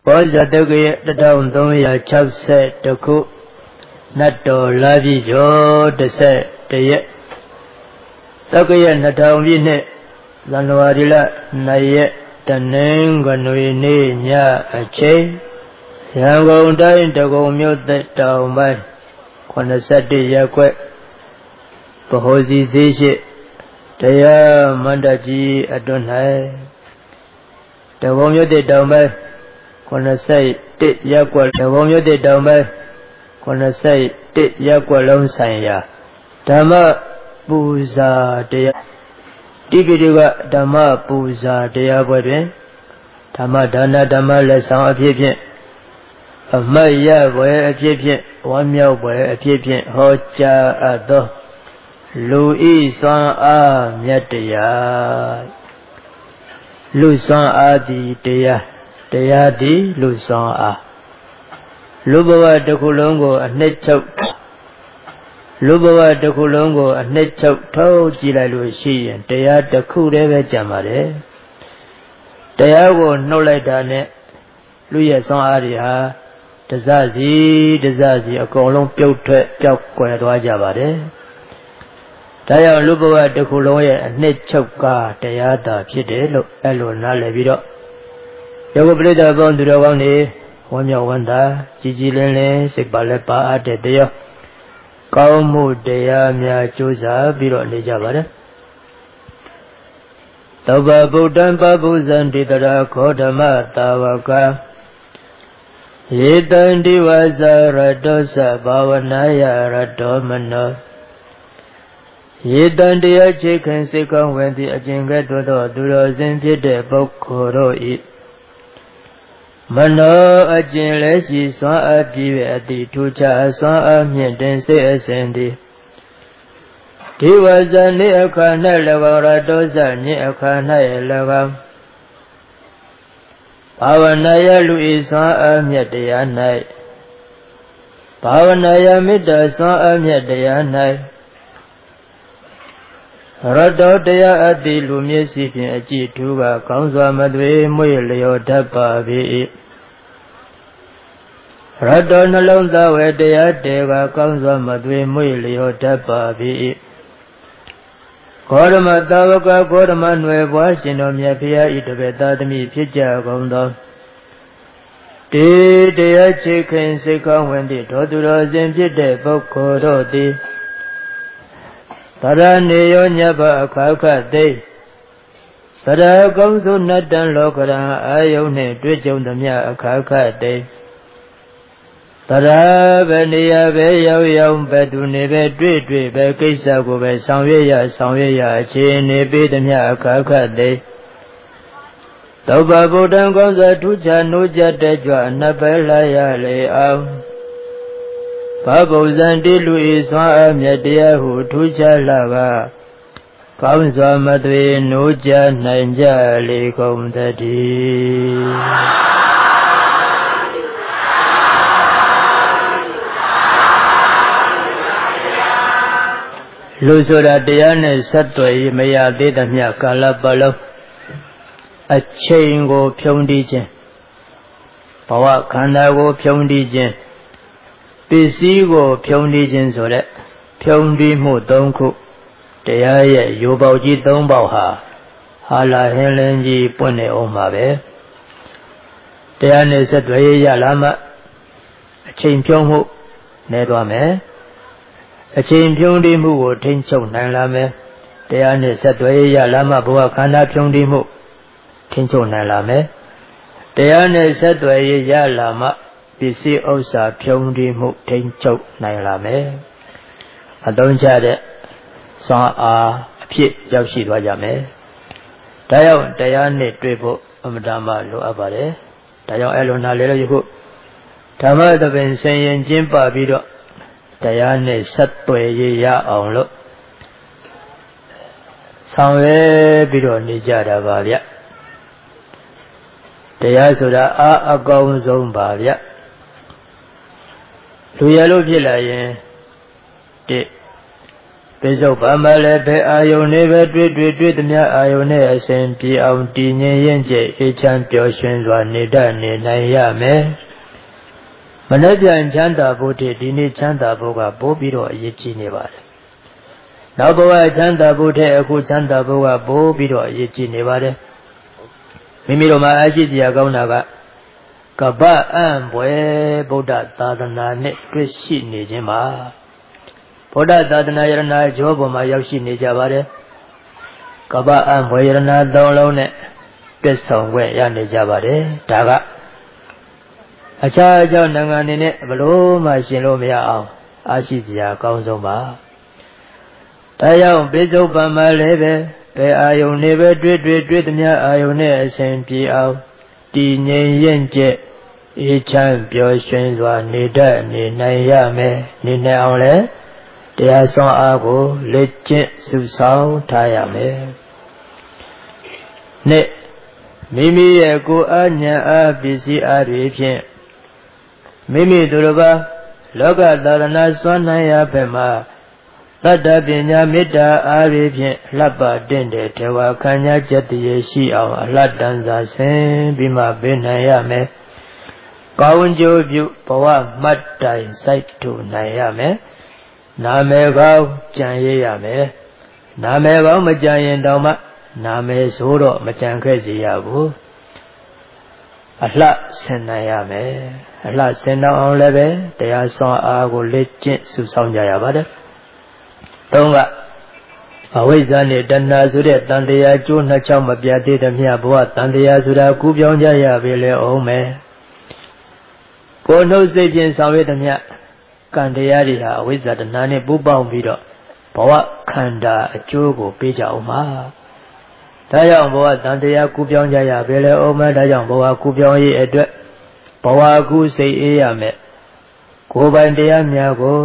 ဘောဇတုကရဲ့1360ခုနတ်တော်လာပြီကျော်11ရက်တုကရဲ့2000ပြည့်နှစ်ဇန်နဝါရီလ2ရက်တနင်္ဂနွေနေ့ညအချိန်ရန်ကုန်တိုင်းဒဂုံမြို့သက်တောင်ပိုင်း81ရပ်ကွက်ဗဟိုစီစေးရှိတရားမန္တကြီးအတွင်း၌ဒဂုံမြို့သက်တောင်ပိုင်း81ရပ်ကွက်ဒဂုံမြို့သက်တောင်ပိုင်း81ရပ်ကွက်လုံးဆိုင်ရာဓမ္မပူဇာတရားတိပိဋကဓမ္မပူဇာတရားပွဲတွင်ဓမ္မဒါနဓမ္မလက်ဆောင်အဖြစ်ဖြင့်အမတ်ရပွဲအဖြစ်ဖြင့်ဝမ်းမြောက်ပွဲအဖြစ်ဖြင့်ဟောကြားအပ်သောလူဤစွမ်းအားမြတ်တရားလူစွမ်းအားသည်တရားသည်လူစွမ်းအားလူဘဝတစ်ခုလုံးကိုအနှစ်ချုပ်လူဘဝတစ်ခုလုံးကိုအနှစ်ချုပ်ထုတ်ကြည့်လိုက်လို့ရှိရင်တရားတစ်ခုတည်းပဲကြံပါတယ်တရားကိုနှုတ်လိုက်တာနဲ့လူရဲ့စွမ်းအားတွေဟာတစစီအကုန်လုံးပြုတ်ထွက်ပျောက်ကွယ်သွားကြပါတယ်ဒါကြောင့်လူဘဝတစ်ခုလုံးရဲ့အနှစ်ချုပ်ကတရားသာဖြစ်တယ်လို့အဲ့လိုနားလည်ပြီးတော့ယောဂပရိသတ်ပေါင်းသူတော်ကောင်းတွေဝမ်းမြောက်ဝမ်းသာကြည်ကြည်လင်းလင်းစိတ်ပါလက်ပါအပ်တဲ့တရားကောင်းမှုတရားများကြိုးစားပြီးတော့နေကြပါတယ်သောဘဗုဒ္ဓံပပုဇံတိတရာခောဓမ္မတာဝကယေတံဒီဝဇာရတောသဘာဝနာယရတောမနောယေတံတရားချေခင်စိတ်ကောင်းဝင်သည့်အကျင့်ကဲ့သို့သောသူတော်စင်ဖြစ်တဲ့ပုဂ္ဂိုလ်တို့၏မနောအကျင့်လည်းရှိစွမ်းအားပြည့်အသည့်ထူးခြားစွမ်းအားမြင့်တင်စိတ်အစဉ်သည်ဒီဝဇာနေအခါ၌၎င်းရတောဇညင်အခါ၌၎င်းဘာဝနာယလူဤစွမ်းအားမြတ်တရား၌ဘာဝနာယမေတ္တာစွမ်းအားမြတ်တရား၌ရတောတရားအတိလူမျက်စိဖြင့်အကြည့်ထူးကကောင်းစွာမသွေမွေ့လျော်တတ်ပါ၏ရတောနှလုံးသားဝေတရားတေကကောင်းစွာမသွေမွေ့လျော်တတ်ပါ၏ခောဓမ္မတာဝကခောဓမ္မနွယ်ဘွားရှင်တော်မြတ်ဖရာဤတပည့်သားသမီးဖြစ်ကြကုန်သောတရားချေခင်စိတ်ကောင်းဝင်သည့်သောသူတော်စင်ဖြစ်တဲ့ပုဂ္ဂိုလ်တို့သည်သရဏေယောညဘအခါခသိသရကုံစုနတ္တံလောကရံအာယုန်နှင့်တွေ့ကြုံသမျှအခါခသိသရဘယ်နေရာပဲရောက်ပဲသူနေပဲတွေ့ပဲကိစ္စကိုပဲဆောင်ရွက်ရအခြေအနေပေးသမျှအခါခသိသောဘဗုဒ္ဓံကောင်းစွာထူးခြားနိုးကြတဲ့ကြွအနပ်ပဲလာရလေအောင်ဘဗုဇံတိလူဤစွမ်းအားမြတ်တရားဟုထူးခြားလာကကောင်းစွာမသွေနိုးကြနိုင်ကြလေကုန်တည်းလူဆိုတာတရားနဲ့ဆက်သွယ်မရသေးသမျှကာလပတ်လုံးအချိန်ကိုဖြုံးတီးခြင်းဘဝခန္ဓာကိုဖြုံးတီးခြင်းပစ္စည်းကိုဖြုံးတီးခြင်းဆိုတဲ့ဖြုံးတီးမှု၃ခုတရားရဲ့ရိုးပေါက်ကြီး၃ပေါက်ဟာလာဟင်းလင်းကြီးပွင့်နေအောင်ပါပဲတရားနဲ့ဆက်သွယ်ရလာမှအချိန်ဖြုံးမှုနေသွားမယ်အချိန်ဖြုံးတီးမှုကိုထိန်းချုပ်နိုင်လာမယ်တရားနဲ့ဆက်သွယ်ရလာမှဘဝခန္ဓာဖြုံးတီးမှုထိန်းချုပ်နိုင်လာမယ်တရားနဲ့ဆက်သွယ်ရလာမှပစ္စည်းဥစ္စာဖြုံးတီးမှုထိန်းချုပ်နိုင်လာမယ်အသုံးချတဲ့စွမ်းအားအဖြစ်ရောက်ရှိသွားကြမယ်ဒါကြောင့်တရားနဲ့တွေ့ဖို့အမှန်တမ်းလိုအပ်ပါတယ်ဒါကြောင့်အဲ့လိုနားလည်လို့ယခုဓမ္မသဘင်ဆင်ရင်ကျင်းပပြီးတော့တရားနဲ့ဆက်သွယ်ရအောင်လို့ဆောင်ရွက်ပြီးတော့နေကြတာပါဗျတရားဆိုတာအားအကောင်းဆုံးပါဗျလူရလို့ဖြစ်လာရင်ပိစုပန်မလည်းဘယ်အာယုန်နဲ့ပဲတွေ့သမျှအာယုန်နဲ့အစဉ်ပြေအောင်တည်ငြိမ်ရင်ကျအေးချမ်းပျော်ရွှင်စွာနေတတ်နေနိုင်ရမယ်မနေ့ပြန်ချမ်းသာဖို့တည်းဒီနေ့ချမ်းသာဖို့ကပိုးပြီးတော့အရေးကြီးနေပါတယ်နောက်ဘဝချမ်းသာဖို့တည်းအခုချမ်းသာဖို့ကပိုးပြီးတော့အရေးကြီးနေပါတယ်မိမိတို့မှာအရှိတရားကောင်းတာကကပ္ပအံဘွယ်ဗုဒ္ဓသာသနာနဲ့တွေ့ရှိနေခြင်းပါဗုဒ္ဓသာသနာယရဏကျောပေါ်မှာရောက်ရှိနေကြပါတယ်ကပ္ပအံဘွယ်ယရဏသုံးလုံးနဲ့ပြည့်စုံခွင့်ရနေကြပါတယ်ဒါကအခြားအကြောင်းနိုင်ငံအနေနဲ့ဘလို့မှရှင်လို့မရအောင်အားရှိစရာအကောင်းဆုံးပါဒါကြောင့်ပိစုပန်မှာလည်းပဲဘယ်အာယုန်နဲ့ပဲတွေ့သမျှအာယုန်နဲ့အစဉ်ပြေအောင်တည်ငြိမ်ရင်ကျက်အေးချမ်းပျော်ရွှင်စွာနေတတ်နေနိုင်ရမယ်နေနိုင်အောင်လဲတရားဆောင်အားကိုလက်ကျင့်စုဆောင်ထားရမယ်နှစ်မိမိရဲ့ကိုယ်အားဉာဏ်အားပစ္စည်းအားတွေဖြင့်မိမိတို့တစ်ပါးလောကသာသနာစွမ်းနိုင်ရာဘက်မှာတတ္တပညာမေတ္တာအားဖြင့်လှပတင့်တဲ့ထေဝခံညာကျက်တည်းရှိအောင်အလှတန်းစာဆင်ပြီးမှပေးနိုင်ရမယ်။ကောင်းကျိုးပြုဘဝမှတ်တိုင်စိုက်ထူနိုင်ရမယ်။နာမည်ကောင်းကြံရရမယ်။နာမည်ကောင်းမကြံရင်တောင်မှနာမည်ဆိုတော့မကြံခဲ့စေရဘူး။အလှဆင်နိုင်ရမယ်။အလှဆင်တော့အောင်လည်းပဲတရားဆောင်အားကိုလက်ကျင့်စုဆောင်ကြရပါတယ်။သုံးကအဝိဇ္ဇာနဲ့တဏှာဆိုတဲ့တန်တရားကျိုးနှစ်ချောင်းမပြတ်သေးသမျှဘဝတန်တရားဆိုတာကူးပြောင်းကြရပြီလေအောင်မယ်ကိုယ်နှုတ်စိတ်ဖြင့်ဆောင်ရွက်သမျှကံတရားတွေဟာအဝိဇ္ဇာတဏှာနဲ့ပူးပေါင်းပြီးတော့ဘဝခန္ဓာအကျိုးကိုပေးကြအောင်ပါဒါကြောင့်ဘဝတန်တရားကူးပြောင်းကြရပြီလေအောင်မယ်ဒါကြောင့်ဘဝကူးပြောင်းရေးအတွက်ဘဝကူးစိတ်အေးရမယ်ကိုယ်ပိုင်တရားများကို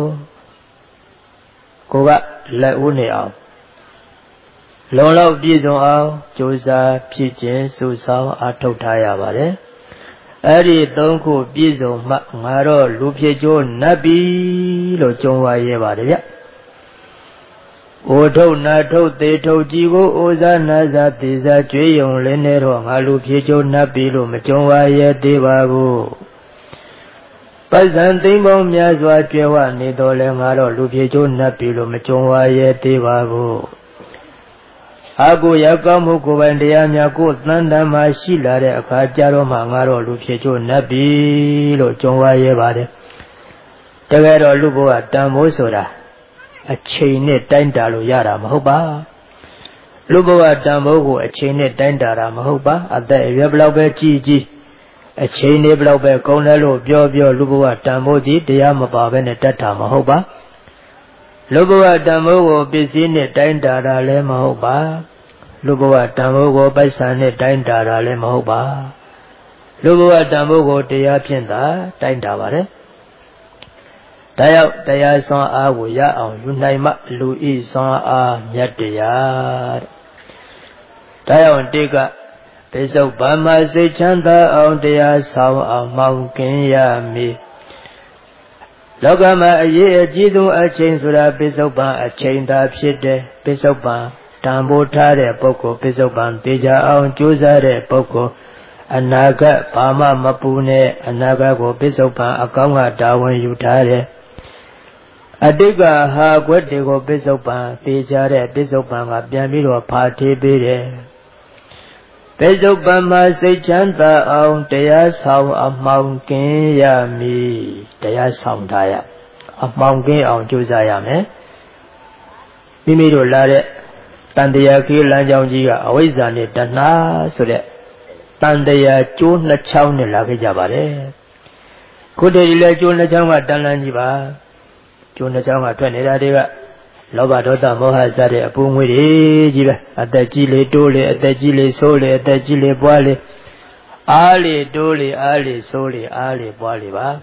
ကလက်ဦးနေအောင်လုံလောက်ပြည့်စုံအောင်ကြိုးစားဖြည့်ကျင့်စုဆောင်အားထုတ်ထားရပါတယ်အဲ့ဒီသုံးခုပြည့်စုံမှငါတော့လူဖြစ်ကျိုးနတ်ပြီလို့ကြုံဝါရဲပါတယ်ဗျအိုထုတ်နာထုတ်သေးထုတ်ကြည်ကိုအိုစားနာစားသေးစားကြွေးယုံလင်းနေတော့ငါလူဖြစ်ကျိုးနတ်ပြီလို့မကြုံဝါရဲသေးပါဘူးပဇံသိမ့်ပေါင်းများစွာကျွဲဝနေတော်လဲငါတော့လူပြေကျိုးနတ်ပြီလို့မကြုံဝါရဲသေးပါဘူးအကုရောက်ကောင်းမှုကိုယ်ပိုင်တရားများကိုယ်တန်တမ်းမှရှိလာတဲ့အခါကြတော့မှငါတော့လူပြေကျိုးနတ်ပြီလို့ကြုံဝါရဲပါတယ်တကယ်တော့လူဘဝတန်ဖိုးဆိုတာအချိန်နဲ့တိုင်းတာလို့ရတာမဟုတ်ပါလူဘဝတန်ဖိုးကိုအချိန်နဲ့တိုင်းတာတာမဟုတ်ပါအသက်အရွယ်ဘလောက်ပဲကြီးအချိန်လေးဘလောက်ပဲကုန်လဲလို့ပြောလူဘဝတန်ဖိုးကြီးတရားမပါဘဲနဲ့တတ်တာမဟုတ်ပါလူဘဝတန်ဖိုးကိုပစ္စည်းနဲ့တိုင်းတာတာလည်းမဟုတ်ပါလူဘဝတန်ဖိုးကိုပိုက်ဆံနဲ့တိုင်းတာတာလည်းမဟုတ်ပါလူဘဝတန်ဖိုးကိုတရားဖြင့်သာတိုင်းတာပါတယ်ဒါရောက်တရားစွမ်းအားကိုရအောင်ယူနိုင်မှလူဤစွမ်းအားမြတ်တရားတဲ့ဒါရောက်တိကပိစုပန်မှာစိတ်ချမ်းသာအောင်တရားဆောင်အောင်မောင်းကင်းရမည်လောကမှာအရေးအကြီးဆုံးအချိန်ဆိုတာပိစုပန်အချိန်သာဖြစ်တယ်ပိစုပန်တန်ဖိုးထားတဲ့ပုဂ္ဂိုလ်ပိစုပန်သိကြအောင်ကြိုးစားတဲ့ပုဂ္ဂိုလ်အနာဂတ်ဘာမှမပူနဲ့အနာဂတ်ကိုပိစုပန်အကောင်းကတာဝန်ယူထားတယ်အတိတ်ကဟာကွက်တွေကိုပိစုပန်သိကြတဲ့ပိစုပန်ကပြန်ပြီးတော့ဖာထေးပေးတယ်ပိစုပန်မှာစိတ်ချမ်းသာအောင်တရားဆောင်အမှောင်ကင်းရမည်တရားဆောင်ထားရအမှောင်ကင်းအောင်ကြိုးစားရမယ်မိမိတို့လာတဲ့တန်တရားခေးလမ်းကြောင်းကြီးကအဝိဇ္ဇာနဲ့တဏှာဆိုတဲ့တန်တရားကျိုးနှစ်ချောင်းနဲ့လာခဲ့ကြပါတယ်ခုတည်းဒီလဲကျိုးနှစ်ချောင်းကတန်လန်းကြီးပါကျိုးနှစ်ချောင်းကထွက်နေတာတွေကလောဘဒေါသမောဟစတဲ့အပူငွေတွေကြီးပဲအသက်ကြီးလေတိုးလေအသက်ကြီးလေဆိုးလေအသက်ကြီးလေပွားလေအားလေတိုးလေအားလေဆိုးလေအားလေပွားလေပါ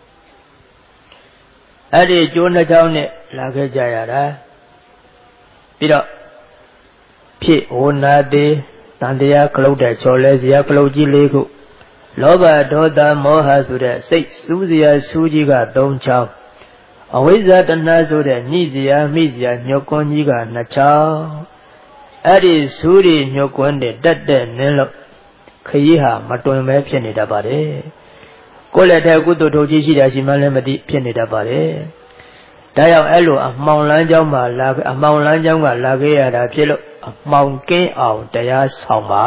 အဲ့ဒီကျိုးနှစ်ချောင်းနဲ့လာခဲ့ကြရတာပြီးတော့ဖြစ်ဟိုနာသေးတန်တရားခလုတ်တဲ့ချော်လဲစရာခလုတ်ကြီးလေးခုလောဘဒေါသမောဟဆိုတဲ့စိတ်စူးစရာစူးကြီးက၃ချောင်းအဝိဇ္ဇတဏှာဆိုတဲ့ညှိစရာမိစရာညှောကွန်းကြီးကနှစ်ချောင်းအဲ့ဒီဆူးရီညှောကွန်းတဲ့တက်တဲ့နင်းလို့ခရီးဟာမတွင်ပဲဖြစ်နေတတ်ပါတယ်ကိုယ်လက်ထဲကုသိုလ်ထုတ်ကြီးရှိတာရှိမှလည်းမသိဖြစ်နေတတ်ပါတယ်ဒါကြောင့်အဲ့လိုအမှောင်လန်းကြောင်းမှာအမှောင်လန်းကြောင်းကလာခဲ့ရတာဖြစ်လို့အမှောင်ကင်းအောင်တရားဆောင်ပါ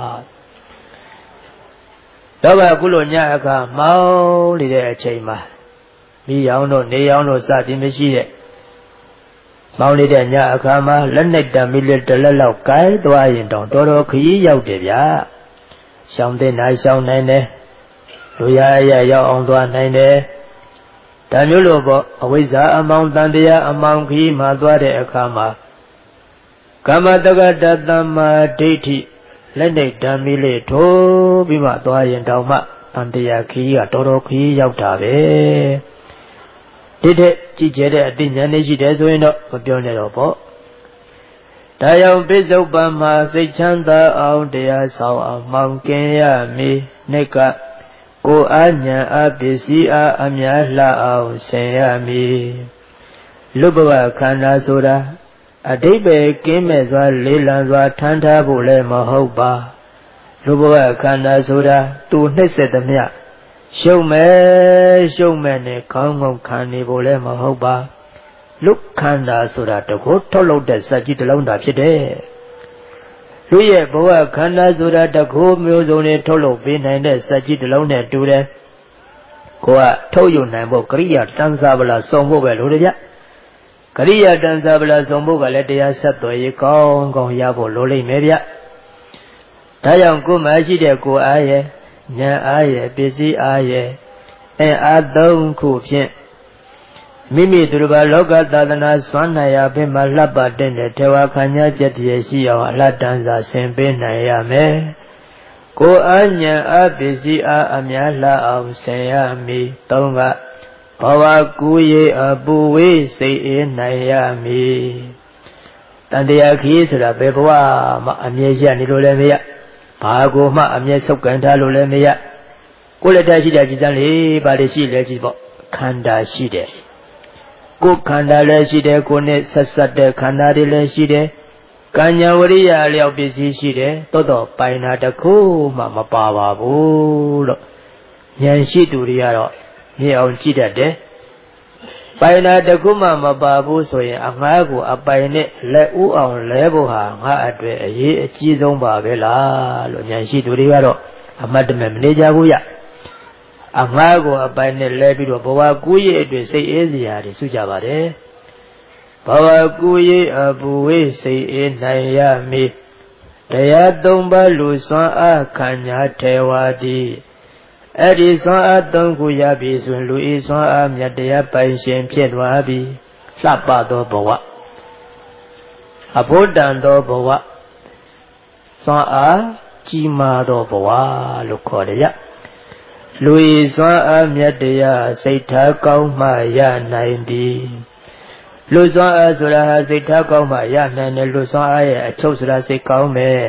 တော့အခုလိုညအခါမောင်းနေတဲ့အချိန်မှာမိရောင်တို့နေရောင်တို့စသည်မရှိတဲ့မောင်းနေတဲ့ညအခါမှာလက်နဲ့တံမီလက်တလက်လောက်ကိုင်းသွားရင်တောင်တော်တော်ခရီးရောက်တယ်ဗျာရှောင်းတဲ့နိုင်ရှောင်းနိုင်တယ်လူရရရောက်အောင်သွားနိုင်တယ်ဒါမျိုးလို့ပေါ့အဝိဇ္ဇာအမောင်တန်တရားအမောင်ခရီးမှာသွားတဲ့အခါမှာကမ္မတက္ကတသမ္မာဒိဋ္ဌိလက်နဲ့တံမီလေးထိုးပြီးမှသွားရင်တောင်မှတန်တရားခရီးကတော်တော်ခရီးရောက်တာပဲဒီတဲ့ကြည်ကျတဲ့အသိဉာဏ်နဲ့ရှိတယ်ဆိုရင်တော့မပြောနဲ့တော့ပေါ့ဒါကြောင့်ပိဿုပံမှာစိတ်ချမ်းသာအောင်တရားဆောင်အောင်မောင်ကင်းရမည်နှစ်ကကိုယ်အားဉာဏ်အားပစ္စည်းအားအများလှအောင်ဆင်ရမည်လူဘဝခန္ဓာဆိုတာအဓိပ္ပာယ်ကင်းမဲ့စွာလေးလံစွာထမ်းထားဖို့လည်းမဟုတ်ပါလူဘဝခန္ဓာဆိုတာသူနှိမ့်ဆက်သမျှရှုံမဲ့နဲ့ခေါင်းငုံခံနေဖို့လည်းမဟုတ်ပါလူခန္ဓာဆိုတာတကိုယ်ထုတ်လုပ်တဲ့စက်ကြီးတစ်လုံးသာဖြစ်တယ်လူရဲ့ဘဝခန္ဓာဆိုတာတကိုယ်မျိုးစုံနဲ့ထုတ်လုပ်ပေးနိုင်တဲ့စက်ကြီးတစ်လုံးနဲ့တူတယ်ကိုကထုတ်ယူနိုင်ဖို့ကရိယာတန်စာပလာစုံဖို့ပဲလို့တည်းဗျကရိယာတန်စာပလာစုံဖို့ကလည်းတရားဆက်သွယ်ရေးကောင်းကောင်းရဖို့လိုလိမ့်မယ်ဗျဒါကြောင့်ကိုယ်မှရှိတဲ့ကိုယ်အားရဲ့ဉာဏ်အားရဲ့ပစ္စည်းအားရဲ့အားသုံးခုဖြင့်မိမိသူတစ်ပါးလောကသာသနာစွမ်းနိုင်ရာဘက်မှာလှပတဲ့ထေဝခံညာချက်တည်းရှိအောင်အလတ်တန်းစာဆင်ပေးနိုင်ရမယ်ကိုယ်အားဉာဏ်အားပစ္စည်းအားအများလှအောင်ဆင်ရမည်သုံးကဘဝကူရေးအပူဝေးစိတ်အေးနိုင်ရမည်တန်တရားခရီးဆိုတာဘယ်ဘဝမှအမြဲရနေလို့လည်းမရဘာကိုမှအမြဲဆုပ်ကန်ထားလို့လည်းမရကိုယ်လက်ထရှိတဲ့ကြည်စမ်းလေးပါလေရှိလဲကြည့်ပေါ့ခန္ဓာရှိတယ်ကိုယ်ခန္ဓာလည်းရှိတယ်ကိုယ်နဲ့ဆက်ဆက်တဲ့ခန္ဓာတွေလည်းရှိတယ်ကံညာဝရိယအလျောက်ပစ္စည်းရှိတယ်တော့ပိုင်တာတစ်ခုမှမပါပါဘူးလို့ဉာဏ်ရှိသူတွေကတော့မြင်အောင်ကြည့်တတ်တယ်ပိုင်တာတစ်ခုမှမပါဘူးဆိုရင်အငှားကိုအပိုင်နဲ့လက်ဥအောင်လဲဖို့ဟာငါအတွေ့အရေးအကြီးဆုံးပါပဲလားလို့ဉာဏ်ရှိသူတွေကတော့အမှတ်တမဲ့မနေကြဘူးရအငှားကိုအပိုင်နဲ့လဲပြီးတော့ဘဝကူးရေးအတွက်စိတ်အေးစရာတွေစုကြပါတယ်ဘဝကူးရေးအပူဝေးစိတ်အေးနိုင်ရမည်တရားသုံးပါးလူစွမ်းအားခံညာထေဝါတိအဲ့ဒီစွမ်းအားသုံးခုရပြီဆိုရင်လူဤစွမ်းအားမြတ်တရားပိုင်ရှင်ဖြစ်သွားပြီလှပသောဘဝအဘုဒ္ဓံသောဘဝစွမ်းအားကြီးမားသောဘဝလို့ခေါ်တယ်ဗျလူဤစွမ်းအားမြတ်တရားစိတ်ထားကောင်းမှရနိုင်သည်လူစွမ်းအားဆိုတာဟာစိတ်ထားကောင်းမှရနိုင်တယ်လူစွမ်းအားရဲ့အချုပ်ဆိုတာစိတ်ကောင်းမယ်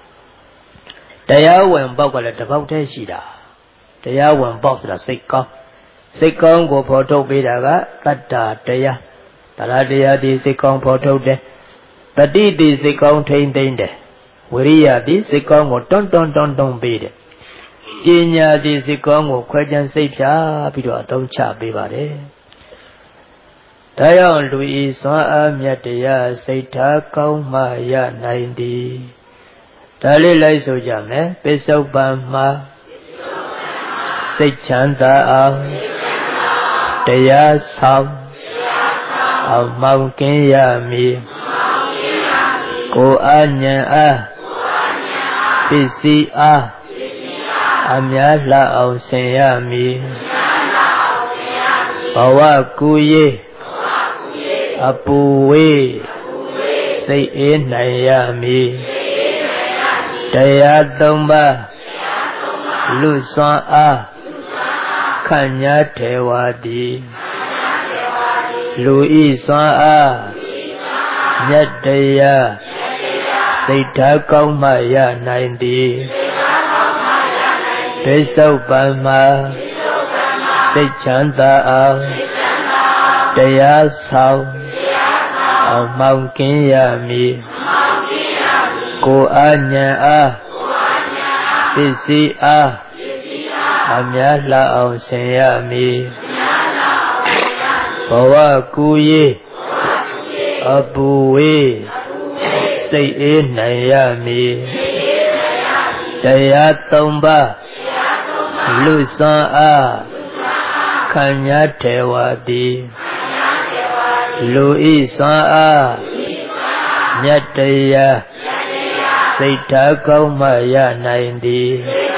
တရားဝင်ပေါက်ကလည်းတစ်ပေါက်တည်းရှိတာတရားဝင်ပေါက်ဆိုတာစိတ်ကောင်းကိုဖော်ထုတ်ပေးတာကတတ္တတရားတရားဒီစိတ်ကောင်းဖော်ထုတ်တယ်တတိတိစိတ်ကောင်းထိမ့်သိမ့်တယ်ဝိရိယဒီစိတ်ကောင်းကိုတွန်းပေးတယ်ပညာဒီစိတ်ကောင်းကိုခွဲခြမ်းစိတ်ဖြာပြီးတော့အသုံးချပေးပါတယ်ဒါကြောင့်လူဤစွမ်းအားမြတ်တရားစိတ်ထားကောင်းမှရနိုင်သည်ဒါလေးလိုက်ဆိုကြမယ်ပိဿုပံမှာစိတ်ချမ်းသာအောင်တရားဆောင်အမောင်ကင်းရမည်ကိုယ်အားဉာဏ်အားပစ္စည်းအားအများလှအောင်ဆင်ရမည်ဘဝကူရေးအပူဝေးစိတ်အေးနိုင်ရမည်တရားသုံးပါးလူစွမ်းအားခံညာထေဝါတိလူဤစွမ်းအားမြတ်တရားစိတ်ထားကောင်းမှရနိုင်သည်ပိဿုပံမှာစိတ်ချမ်းသာအောင်တရားဆောင်အမောင်ကင်းရမည်ကိုအားဉာဏ်အားပစ္စည်းအားအများလှအောင်ဆင်ရမည်ဘဝကူရေးအပူဝေးစိတ်အေးနိုင်ရမည်တရားသုံးပါးလူစွမ်းအားခံညာထေဝတိလူဤစွမ်းအားမြတ်တရားစိတ်ထားကောင်းမှရနိုင်သည်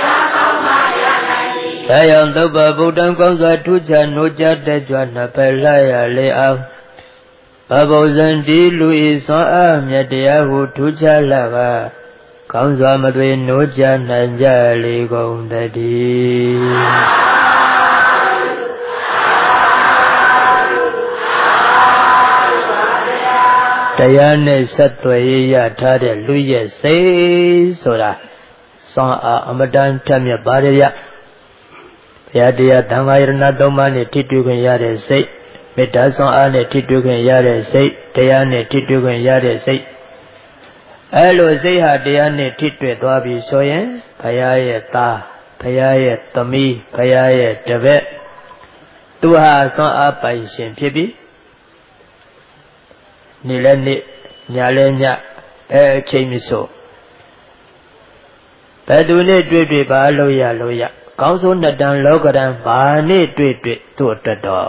ဒါကြောင့်သုဘဗုဒ္ဓံကောင်းစွာထူးခြားနိုးကြတဲ့ကြွနှစ်ဖက်လှရလေအောင်ဘဘုဇံဒီလူဤစွမ်းအားမြတ်တရားကိုထူးခြားလာကကောင်းစွာမတွေနိုးကြနိုင်ကြလေကုန်တည်းတရားနဲ့ဆက်သွယ်ရထားတဲ့လူရဲ့စိတ်ဆိုတာစွမ်းအားအမတန်ထက်မြက်ပါတယ်ဗျဘုရားတရားသံဃာယရဏသုံးပါးနဲ့ထိတွေ့ခွင့်ရတဲ့စိတ်မေတ္တာစွမ်းအားနဲ့ထိတွေ့ခွင့်ရတဲ့စိတ်တရားနဲ့ထိတွေ့ခွင့်ရတဲ့စိတ်အဲလိုစိတ်ဟာတရားနဲ့ထိတွေ့သွားပြီဆိုရင်ဘုရားရဲ့သားဘုရားရဲ့သမီးဘုရားရဲ့တပည့်သူဟာစွမ်းအားပိုင်ရှင်ဖြစ်ပြီနေ့လည်းနေ့ညလည်းညအချိန်မဆိုဘယ်သူနဲ့တွေ့ပါလို့ရကောင်းဆုံးနှစ်တန်လောကရန်ဘာနဲ့တွေ့သူ့အတွက်တော့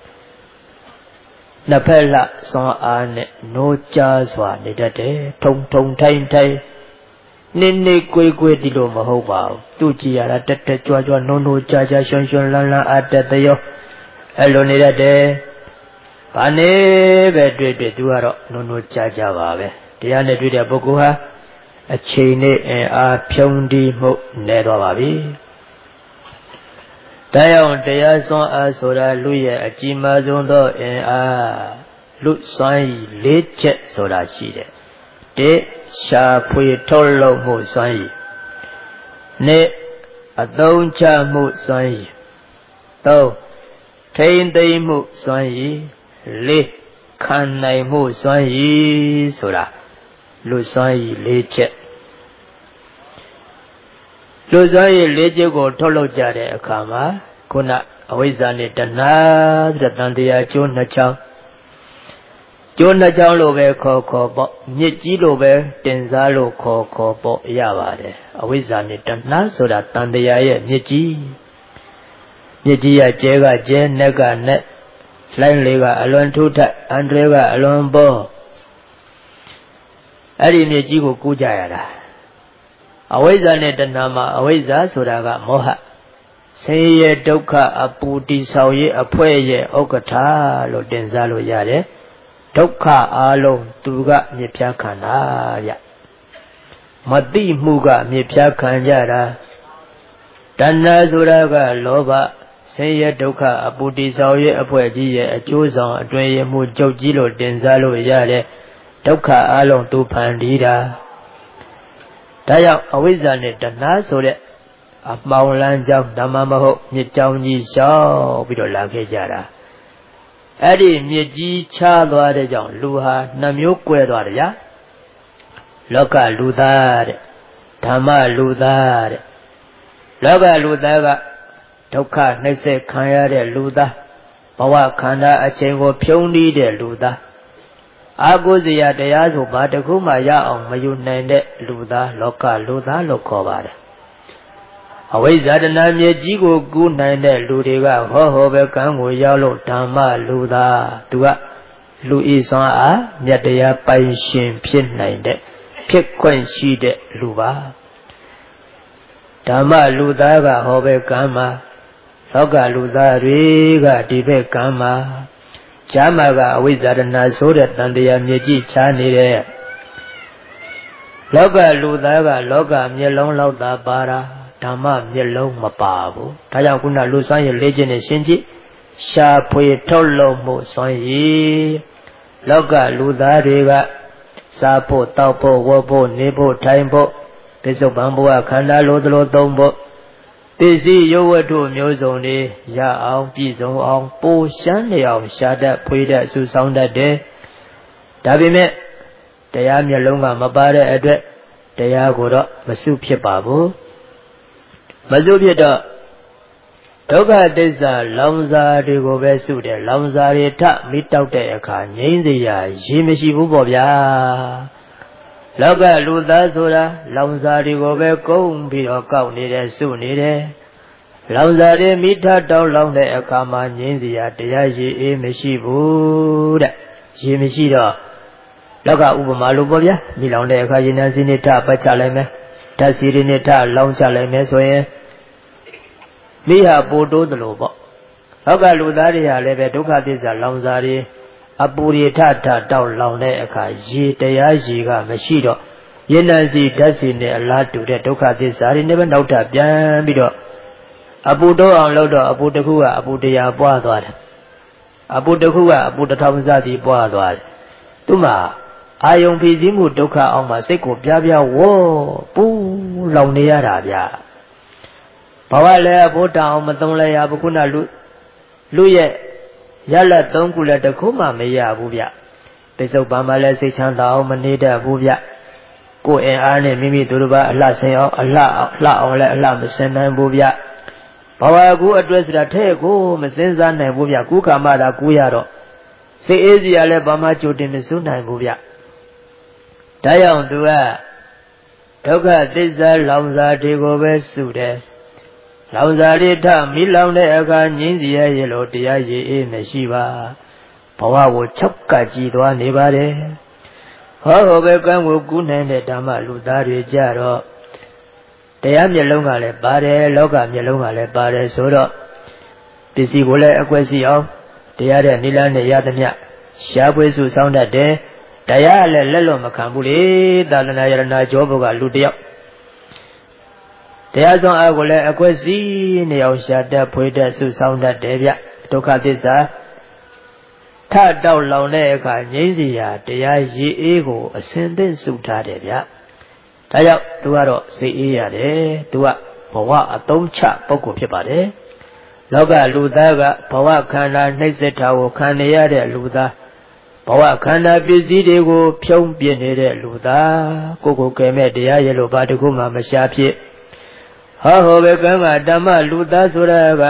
နှစ်ဖက်လှစွမ်းအားနဲ့နိုးကြားစွာနေတတ်တယ်ထုံထိုင်နေကွေဒီလိုမဟုတ်ပါဘူးသူကြည်ရတာတက်ကြွနိုးကြားရွှင်လန်းအတတ်တရောအဲ့လိုနေတတ်တယ်ဘာနဲ့ပဲတွေ့သူကတော့နိုးကြားပါပဲတရားနဲ့တွေ့တဲ့ပုဂ္ဂိုလ်ဟာအချိန်နဲ့အင်အားဖြုံးတီးမှုနေသွားပါပြီတရားတရားစွမ်းအားဆိုတာလူရဲ့အကြီးမားဆုံးသောအင်အားလူစွမ်းရည်၄ချက်ဆိုတာရှိတယ်၁ရှာဖွေထုတ်လုပ်မှုစွမ်းရည်၂အသုံးချမှုစွမ်းရည်၃ထိန်းသိမ်းမှုစွမ်းရည်၄ခံနိုင်မှုစွမ်းရည်ဆိုတာလူစွမ်းရည်၄ချက်လူစွမ်းရည်၄ချက်ကိုထုတ်လုပ်ကြတဲ့အခါမှာခုနအဝိဇ္ဇာနဲ့တဏှာတဲ့တန်တရားကျိုးနှစ်ချောင်းလို့ပဲခေါ်ပေါ့မြစ်ကြီးလို့ပဲတင်စားလို့ခေါ်ပေါ့ရပါတယ်အဝိဇ္ဇာနဲ့တဏှာဆိုတာတန်တရားရဲ့မြစ်ကြီးရကျဲကကျဲနက်ကနက်လှိုင်းလေးကအလွန်ထူးထပ်အန္တရာယ်ကအလွန်ပေါ်အဲ့ဒီမြစ်ကြီးကိုကူးကြရတာအဝိဇ္ဇာနဲ့တဏှာမှာအဝိဇ္ဇာဆိုတာကမောဟဆင်းရဲဒုက္ခအပူတိဆောင်ရေးအဖွဲ့ရဲ့ဥက္ကဋ္ဌလို့တင်စားလို့ရတယ်ဒုက္ခအလုံးသူကမြစ်ဖြားခံတာရမတိမှုကမြစ်ဖြားခံကြတာတဏှာဆိုတာကလောဘဆင်းရဲဒုက္ခအပူတိဆောင်ရေးအဖွဲ့ကြီးရဲ့အကျိုးဆောင်အတွင်ရမှုကြုတ်ကြီးလို့တင်စားလို့ရတယ်ဒုက္ခအလုံးသူဖန်တီးတာဒါကြောင့်အဝိဇ္ဇာနဲ့တဏှာဆိုတဲ့အမှောင်လန်းကြောင်းဓမ္မမဟုတ်မြစ်ကြောင်းကြီးရှောက်ပြီးတော့လာခဲ့ကြတာအဲ့ဒီမြစ်ကြီးချသွားတဲ့ကြောင့်လူဟာနှမျိုးကွဲသွားတယ်ဗျာလောကလူသားတဲ့ဓမ္မလူသားတဲ့လောကလူသားကဒုက္ခနှိမ့်ဆက်ခံရတဲ့လူသားဘဝခန္ဓာအချိန်ကိုဖြုံးတီးတဲ့လူသားအာဟုဇရာတရားဆိုဘာတစ်ခုမှရအောင်မယူနိုင်တဲ့လူသားလောကလူသားလို့ခေါ်ပါတယ်အဝိဇ္ဇာတဏှာမြေကြီးကိုကူးနိုင်တဲ့လူတွေကဟောပဲကံကိုရောက်လို့ဓမ္မလူသားသူကလူဤစွမ်းအားမြတ်တရားပိုင်ရှင်ဖြစ်နိုင်တဲ့ဖြစ်ခွင့်ရှိတဲ့လူပါဓမ္မလူသားကဟောပဲကံမှာလောကလူသားတွေကဒီဘက်ကံမှာဈာမကအဝိဇ္ဇာတဏှာဆိုတဲ့တန်တရားမြေကြီးချားနေတဲ့လောကလူသားကလောကမျက်လုံးလောက်သာပါတာဓမ္မမျက်လုံးမပါဘူးဒါကြောင့်ခုနလူစွမ်းရည်၄ချက်နဲ့ရှင်းကြည့်ရှာဖွေထုတ်လုပ်မှုစွမ်းရည်လောကလူသားတွေကစားဖို့တောက်ဖို့ဝတ်ဖို့နေဖို့ထိုင်ဖို့ပိဿုပန်ဘဝခန္ဓာလိုသလိုသုံးဖို့စ္စည်းရုပ်ဝတ္ထုမျိုးစုံတွေရအောင်ပြည့်စုံအောင်ပိုရှမ်းလျောင်ရှာတတ်ဖွေးတတ်စုဆောင်တတ်တယ်ဒါပေမဲ့တရားမျက်လုံးကမပါတဲ့အတွက်တရားကိုတော့မစုဖြစ်ပါဘူးမစုဖြစ်တော့ဒုက္ခသစ္စာလောင်စာတွေကိုပဲစုတယ်လောင်စာတွေထမိတောက်တဲ့အခါငြိမ်းစေရာရေမရှိဘူးပေါ့ဗျာလောကလူသားဆိုတာလောင်စာတွေကိုပဲကုန်းပြီးတော့ကောက်နေတယ်စုနေတယ်လောင်စာတွေမိထတောက်လောင်တဲ့အခါမှာငြိမ်းစေရာတရားရေအေးမရှိဘူးတဲ့ရေမရှိတော့လောကဥပမာလိုပေါ့ဗျာမိလောင်တဲ့အခါရေနံစီနေထပတ်ချလိုက်မယ်ဓာတ်စီတွေနဲ့ထလောင်ချလိုက်မယ်ဆိုရင်မိဟာပိုတိုးသလိုပေါ့လောကလူသားတွေဟာလည်းပဲဒုက္ခသစ္စာလောင်စာတွေအပူတွေထတောက်လောင်တဲ့အခါရေတရားရေကမရှိတော့ရေနံစီဓာတ်စီနဲ့အလားတူတဲ့ဒုက္ခသစ္စာတွေနဲ့ပဲနောက်ထပ်ပြန်ပြီးတော့အပူတိုးအောင်လုပ်တော့အပူတစ်ခုကအပူ100ပွားသွားတယ်အပူတစ်ခုကအပူ1000စသည်ပွားသွားတယ်သူမှအာယုံဖြစ်စည်းမှုဒုက္ခအောင်မှာစိတ်ကိုပြားပြားဝေါပူလောင်နေရတာဗျာဘဝလည်းဘုဒ္ဓအောင်မသုံးလဲရဘူးခုနလူရဲ့ရလက်3ခုလည်းတစ်ခုမှမရဘူးဗျပိဿုပံမှာလည်းစိတ်ချမ်းသာအောင်မနေတတ်ဘူးဗျကိုယ်အင်အားနဲ့မိမိတို့ဘာအလှဆင်အောင်အလှအောင်လည်းအလှမစင်နိုင်ဘူးဗျဘဝကူအတွက်ဆိုတာထဲ့ကိုမစင်စားနိုင်ဘူးဗျကုခါမသာကူရတော့စိတ်အေးစီရလည်းဘာမှကြိုတင်မစွနိုင်ဘူးဗျဒါကြောင့်သူကဒုက္ခသစ္စာလောင်စာတွေကိုပဲစုတယ်လောင်စာတွေထမိလောင်တဲ့အခါငြင်းစီရရလို့တရားရည်အေးမရှိပါဘဝကို6ကကြည်သွားနေပါတယ်ဟောပဲကံကိုကူးနိုင်တဲ့ဓမ္မလူသားတွေကြတော့တရားမျက်လုံးကလည်းပါတယ်လောကမျက်လုံးကလည်းပါတယ်ဆိုတော့ပစ္စည်းကိုလည်းအကွက်စီအောင်တရားတဲ့နိလန်းနဲ့ရသမျှရှားပွေးစုဆောင်းတတ်တယ်တရားလည်းလက်လွတ်မခံဘူးလေသာသနာယရဏကျောဘုကလူတယောက်တရားဆောင်အားကိုလည်းအကွက်စီနေအောင်ရှာတတ်ဖွေးတတ်စုဆောင်းတတ်တယ်ဗျဒုက္ခသစ္စာထတောက်လောင်တဲ့အခါငြိမ်းစီရာတရားရည်အေးကိုအစဉ်သင့်စုထားတယ်ဗျဒါကြောင့်သူကတော့စိတ်အေးရတယ်သူကဘဝအသုံးချပုဂ္ဂိုလ်ဖြစ်ပါတယ်လောကလူသားကဘဝခန္ဓာနှိမ့်ဆက်တာကိုခံနေရတဲ့လူသားဘဝခန္ဓာပစ္စည်းတွေကိုဖြုံးပြနေတဲ့လူသားကိုယ်ကယ်မဲ့တရားရလို့ဘာတခုမှမရှားဖြစ်ဟောပဲကံကဓမ္မလူသားဆိုတာက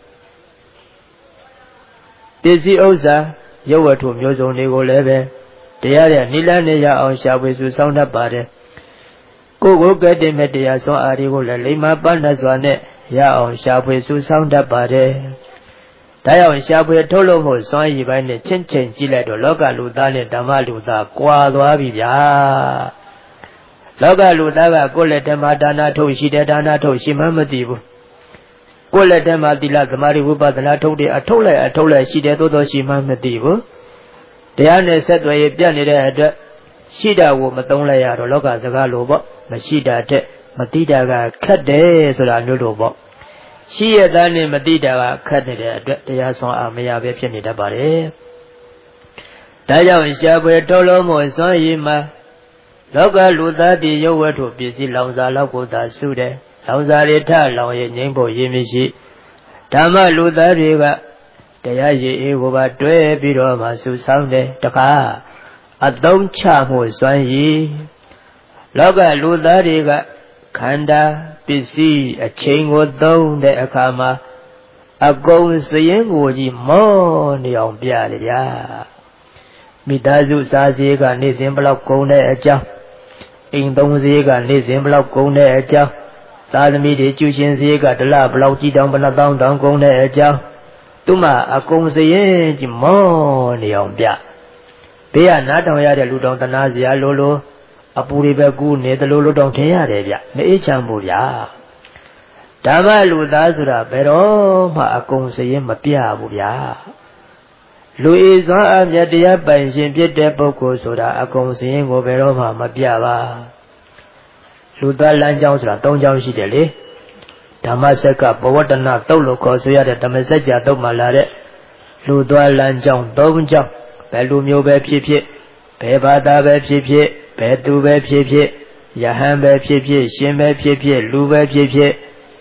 ပစ္စည်းဥစ္စာရုပ်ဝတ္ထုမျိုးစုံတွေကိုလည်းပဲတရားတဲ့နိလန်းနဲ့ရအောင်ရှာဖွေစုဆောင်းတတ်ပါတယ်ကိုယ်ကယ်တင်မဲ့တရားစွမ်းအားတွေကိုလည်းလိမ္မာပန်းတတ်စွာနဲ့ရအောင်ရှာဖွေစုဆောင်းတတ်ပါတယ်ဒါကြောင့်ရှာဖွေထုတ်လို့မှုစွမ်းရည်ပိုင်းနဲ့ချင်းချင်းကြည့်လိုက်တော့လောကလူသားနဲ့ဓမ္မလူသားကွာသွားပြီဗျာလောကလူသားကကိုယ်လက်ထဲမှာဒါနထုတ်ရှိတယ်ဒါနထုတ်ရှိမှမသိဘူးကိုယ်လက်ထဲမှာသီလသမာဓိဝိပဿနာထုတ်တယ်အထုတ်လိုက်ရှိတယ်သို့တော်ရှိမှမသိဘူးတရားနဲ့ဆက်သွယ်ရပြတ်နေတဲ့အတွက်ရှိတာကိုမသုံးလိုက်ရတော့လောကစကားလိုပေါ့မရှိတာတဲ့မသိတာကခက်တယ်ဆိုတာမျိုးလိုပေါ့ရှိရတဲ့နဲ့မသိတာကခက်နေတဲ့အတွက်တရားဆောင်အားမရပဲဖြစ်နေတတ်ပါတယ်ဒါကြောင့်ရှားပွေထုတ်လို့မို့စွမ်းရည်မှာလောကလူသားတည်ရုပ်ဝတ္ထုပစ္စည်းလောင်စာလောက်ကိုသာစုတယ်လောင်စာတွေထလောင်ရငြိမ့်ဖို့ရည်မရှိဓမ္မလူသားတွေကတရားရည်အေးကိုပါတွဲပြီးတော့မှစုဆောင်းတယ်တခါအသုံးချမှုစွမ်းရည်လောကလူသားတွေကခန္ဓာပစ္စည်းအချိန်ကိုသုံးတဲ့အခါမှာအကုန်စရင်ကိုကြီးမောနေအောင်ပြတယ်ဗျာမိသားစုစားစည်းကနေ့စဉ်ဘလောက်ကုန်တဲ့အကြောင်းအိမ်သုံးစည်းကနေ့စဉ်ဘလောက်ကုန်တဲ့အကြောင်းသာသမီတွေကျူရှင်စည်းကတလဘလောက်ကြီးတောင်ဘယ်နှသောင်းတောင်ကုန်တဲ့အကြောင်းသူမှအကုန်စရင်ကြီးမောနေအောင်ပြဘေးကနားထောင်ရတဲ့လူတော်တနာစရာလိုအပူတွေပဲကူးနေတယ်လို့တောင်ထင်ရတယ်ဗျမအေးချမ်းဘူးဗျာဓမ္မလူသားဆိုတာဘယ်တော့မှအကုန်စရင်မပြဘူးဗျာလူဤစွမ်းအမြတ်တရားပိုင်ရှင်ဖြစ်တဲ့ပုဂ္ဂိုလ်ဆိုတာအကုန်စရင်ကိုဘယ်တော့မှမပြပါလူသားလမ်းကြောင်းဆိုတာ၃ကြောင်းရှိတယ်လေဓမ္မစက်ကဘဝတ္တနာတုတ်လို့ခေါ်ဆိုရတဲ့ဓမ္မစကြာတုတ်မှလာတဲ့လူသားလမ်းကြောင်း၃ကြောင်းဘယ်လူမျိုးပဲဖြစ်ဖြစ်ဘယ်ဘာသာပဲဖြစ်ဖြစ်ဘယ်သူပဲဖြစ်ဖြစ်ယဟန်ပဲဖြစ်ဖြစ်ရှင်ပဲဖြစ်ဖြစ်လူပဲဖြစ်ဖြစ်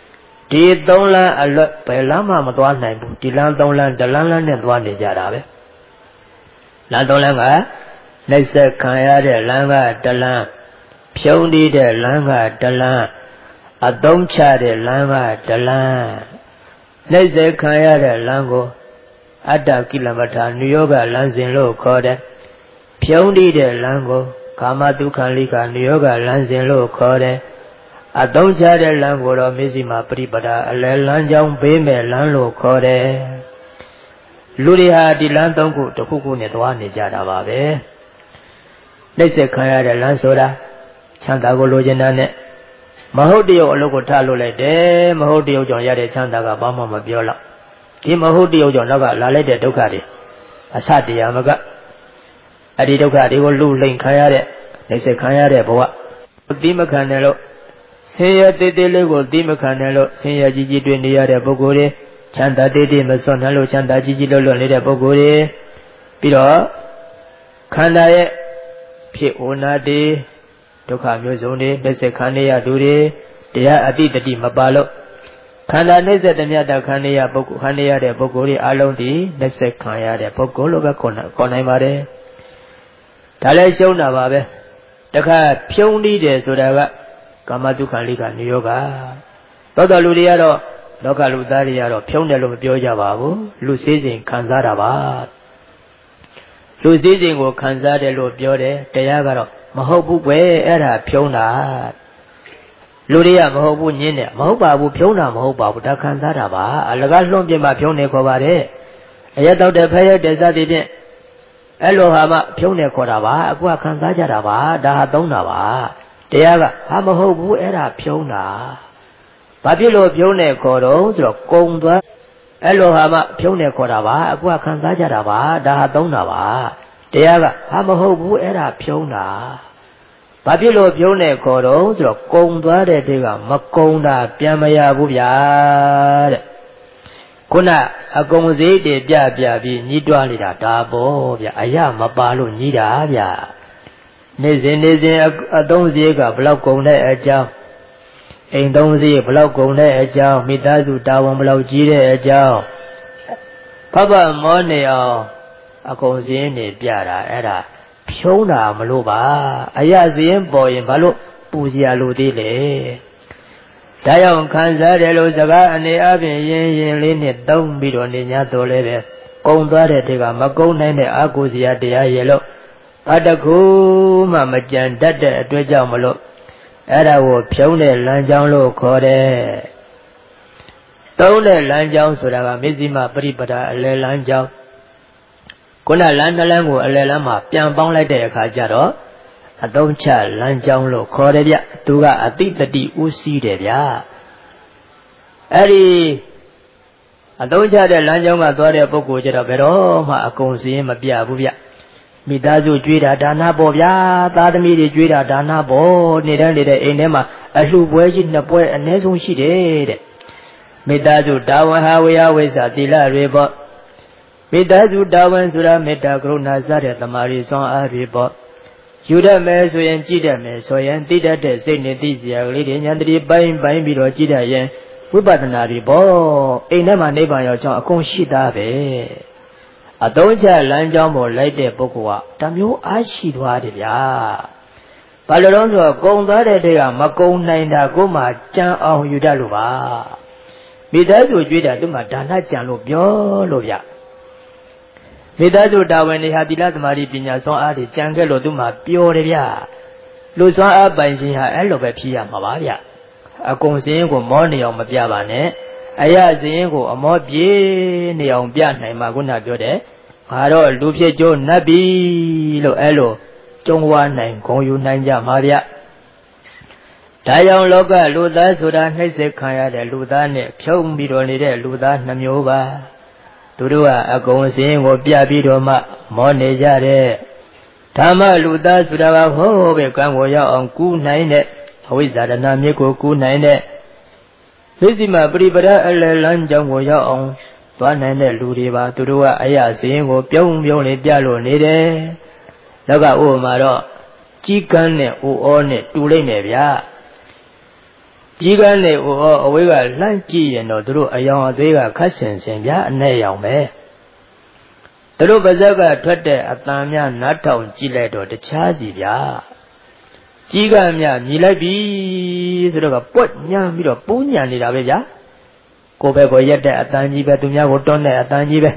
ဒီသုံးလမ်းအလွတ်ဘယ်လမ်းမှမသွားနိုင်ဘူးဒီလမ်းသုံးလမ်းတလမ်းလမ်းနဲ့သွားနေကြတာပဲလမ်းသုံးလမ်းကနှိပ်စက်ခံရတဲ့လမ်းကတလမ်းဖြုံးနေတဲ့လမ်းကတလမ်းအသုံးချတဲ့လမ်းကတလမ်းနှိပ်စက်ခံရတဲ့လမ်းကိုအတ္တကိလမထာနုယောဂလမ်းစဉ်လို့ခေါ်တယ်ဖြုံးနေတဲ့လမ်းကိုကာမတုခလိကနုယောဂလမ်းစဉ်လို့ခေါ်တယ်အသုံးချတဲ့လမ်းကိုတော့မေဇိမာပရိပဒအလယ်လမ်းကြောင်းဘေးမဲ့လမ်းလို့ခေါ်တယ်လူတွေဟာဒီလမ်းသုံးခုတစ်ခုခုနဲ့သွားနေကြတာပါပဲနှိပ်စက်ခံရတဲ့လမ်းဆိုတာချမ်းသာကိုလိုချင်တာနဲ့မဟုတ်တရုပ်အလုပ်ကိုထလို့လိုက်တယ်မဟုတ်တရုပ်ကြောင့်ရတဲ့ချမ်းသာကဘာမှမပြောတော့ဒီမဟုတ်တရုပ်ကြောင့်နောက်ကလာလိုက်တဲ့ဒုက္ခတွေအစတရားမကအဲ့ဒီဒုက္ခတွေကိုလူလိမ်ခံရတဲ့နှိပ်စက်ခံရတဲ့ဘဝသိမခံတယ်လို့ဆင်းရဲတေးသေးလေးကိုသိမခံတယ်လို့ဆင်းရဲကြီးကြီးတွေ့နေရတဲ့ပုဂ္ဂိုလ်တွေချမ်းသာတေးသေးမစွန့်တယ်လို့ချမ်းသာကြီးကြီးလွတ်လွတ်နေတဲ့ပုဂ္ဂိုလ်တွေပြီးတော့ခန္ဓာရဲ့ဖြစ်ဩနာတေဒုက္ခမျိုးစုံတွေနှိပ်စက်ခံရသူတွေတရားအတိတတိမပါလို့ခန္ဓာနှိပ်စက်တမြတ်တာခံရပုဂ္ဂိုလ်ခံရတဲ့ပုဂ္ဂိုလ်တွေအလုံးဒီနှိပ်စက်ခံရတဲ့ပုဂ္ဂိုလ်လို့ပဲခေါ်နိုင်ပါတယ်ဒါလည်းရှုံးတာပါပဲတခါဖြုံးနေတယ်ဆိုတာကကာမတုခလိကနိယောဂသောတော်လူတွေကတော့လောကလူသားတွေကတော့ဖြုံးတယ်လို့မပြောကြပါဘူးလူစည်းစိမ်ခံစားတာပါလူစည်းစိမ်ကိုခံစားတယ်လို့ပြောတယ်တရားကတော့မဟုတ်ဘူးကွယ်အဲ့ဒါဖြုံးတာလူတွေကမဟုတ်ဘူးညင်းတယ်မဟုတ်ပါဘူးဖြုံးတာမဟုတ်ပါဘူးဒါခံစားတာပါအလကားလွန့်ပြင်းမှဖြုံးတယ်ခေါ်ပါတယ်အရက်တော့တဲ့ဖဲရက်တဲ့စသည်ဖြင့်အဲ့လိုဟာမှဖြုံးတယ်ခေါ်တာပါအခုကခံစားကြတာပါဒါဟာသုံးတာပါတရားကဟာမဟုတ်ဘူးအဲ့ဒါဖြုံးတာဘာဖြစ်လို့ဖြုံးတယ်ခေါ်တော့ဆိုတော့ကုံသွားအဲ့လိုဟာမှဖြုံးတယ်ခေါ်တာပါအခုကခံစားကြတာပါဒါဟာသုံးတာပါတရားကဟာမဟုတ်ဘူးအဲ့ဒါဖြုံးတာဘာဖြစ်လို့ဖြုံးတယ်ခေါ်တော့ဆိုတော့ကုံသွားတဲ့တေကမကုံတာပြန်မရဘူးဗျာတဲ့ခုနအကုံစည်းတွေပြပြီးညှိတွားနေတာဒါပေါ့ဗျာအရမပါလို့ညှိတာဗျာနေစဉ်အသုံးစည်းကဘလောက်ကုန်တဲ့အကြောင်းအိမ်သုံးစည်းဘလောက်ကုန်တဲ့အကြောင်းမိသားစုတာဝန်ဘလောက်ကြီးတဲ့အကြောင်းဖဖမောနေအောင်အကုန်စည်းနေပြတာအဲ့ဒါဖြုံးတာမလို့ပါအရစည်းပေါ်ရင်ဘာလို့ပူစရာလိုသေးလဲဒါကြောင့်ခံစားတယ်လို့စကားအနေအချင်းရင်လေးနဲ့သုံးပြီးတော့နေ냐တော်လဲပဲကုံသွားတဲ့တေကမကုံနိုင်တဲ့အာကိုစရာတရားရဲ့လို့အတကူမှမကြံတတ်တဲ့အတွက်ကြောင့်မလို့အဲ့ဒါကိုဖြုံးတဲ့လမ်းကြောင်းလို့ခေါ်တယ်သုံးတဲ့လမ်းကြောင်းဆိုတာကမေဇိမပရိပဒအလယ်လမ်းကြောင်းခုနလမ်းနှလမ်းကိုအလယ်လမ်းမှာပြန်ပေါင်းလိုက်တဲ့အခါကျတော့အသုံးချလမ်းကြောင်းလို့ခေါ်တယ်ဗျသူကအတိတတိဥစည်းတယ်ဗျအဲ့ဒီအသုံးချတဲ့လမ်းကြောင်းကသွားတဲ့ပုဂ္ဂိုလ်ကျတော့ဘယ်တော့မှအကုန်စည်းမပြဘူးဗျမိသားစုကြွေးတာဒါနပေါ့ဗျာသားသမီးတွေကြွေးတာဒါနပေါ့နေတဲ့အိမ်ထဲမှာအလှပွဲကြီးနှစ်ပွဲအနည်းဆုံးရှိတယ်တဲ့မိသားစုတာဝန်ဟာဝေယဝိဇ္ဇာသီလတွေပေါ့မိသားစုတာဝန်ဆိုတာမေတ္တာကရုဏာစတဲ့သမာဓိစွမ်းအားတွေပေါ့ယူတတ်မယ်ဆိုရင်ကြည့်တတ်မယ်ဆိုရင်သိတတ်တဲ့စိတ်နဲ့သိစရာကလေးတွေဉာဏ်တည်းပိုင်းပြီးတော့ကြည့်တတ်ရင်ဝိပဿနာတွေပေါ့အိမ်ထဲမှာနိဗ္ဗာန်ရောက်ကြောင်းအကုန်ရှိသားပဲအသုံးချလမ်းကြောင်းပေါ်လိုက်တဲ့ပုဂ္ဂိုလ်ကတမျိုးအားရှိသွားတယ်ဗျာဘာလို့လဲဆိုတော့ကုံသွားတဲ့တေကမကုံနိုင်တာကိုမှကြံအောင်ယူတတ်လို့ပါမိသားစုကြွေးတာသူမှဒါနကြံလို့ပြောလို့ဗျမိသားစုတာဝန်တွေဟာသီလသမာဓိပညာစွမ်းအားတွေကြံခဲ့လို့သူမှပြောတယ်ဗျလူစွမ်းအားပိုင်ရှင်ဟာအဲ့လိုပဲဖြစ်ရမှာပါဗျအကုန်စင်းကိုမောနေအောင်မပြပါနဲ့အရစင်းကိုအမောပြေနေအောင်ပြနိုင်မှာခုနပြောတယ်ငါတော့လူဖြစ်ကျိုးနတ်ပြီလို့အဲ့လိုကြုံဝါနိုင်ဂုံယူနိုင်ကြမှာဗျဒါကြောင့်လောကလူသားဆိုတာနှိမ့်ဆက်ခံရတဲ့လူသားနဲ့ဖြုံးပြီးတော့နေတဲ့လူသားနှမျိုးပါသူတို့ကအကုန်စင်းကိုပြပြီးတော့မှမောနေကြတဲ့ဓမ္မလူသားဆိုတာကဟောပဲကံကိုရောက်အောင်ကူးနိုင်တဲ့အဝိဇ္ဇာတဏမြစ်ကိုကူးနိုင်တဲ့သိစီမပရိပဒအလယ်လမ်းကြောင်းကိုရောက်အောင်သွားနိုင်တဲ့လူတွေပါသူတို့ကအရာစင်းကိုပြုံးလေးပြလို့နေတယ်နောက်ကဥပမာတော့ကြီးကန်းနဲ့အိုဩနဲ့တူလိုက်မယ်ဗျာကြီးကန်းနေအဝေးကလှမ်းကြည့်ရင်တော့သူတို့အယောင်အသွေးကခတ်ဆင်ဆင်ဗျာအနဲ့ရောင်ပဲသူတို့ပါဇက်ကထွက်တဲ့အတန်များနတ်ထောင်ကြည့်လိုက်တော့တခြားစီဗျာကြီးကန်းများမြည်လိုက်ပြီဆိုတော့ကပွက်ညမ်းပြီးတော့ပူးညံနေတာပဲဗျာကိုယ်ပဲကိုရက်တဲ့အတန်ကြီးပဲသူများကိုတွန်းတဲ့အတန်ကြီးပဲ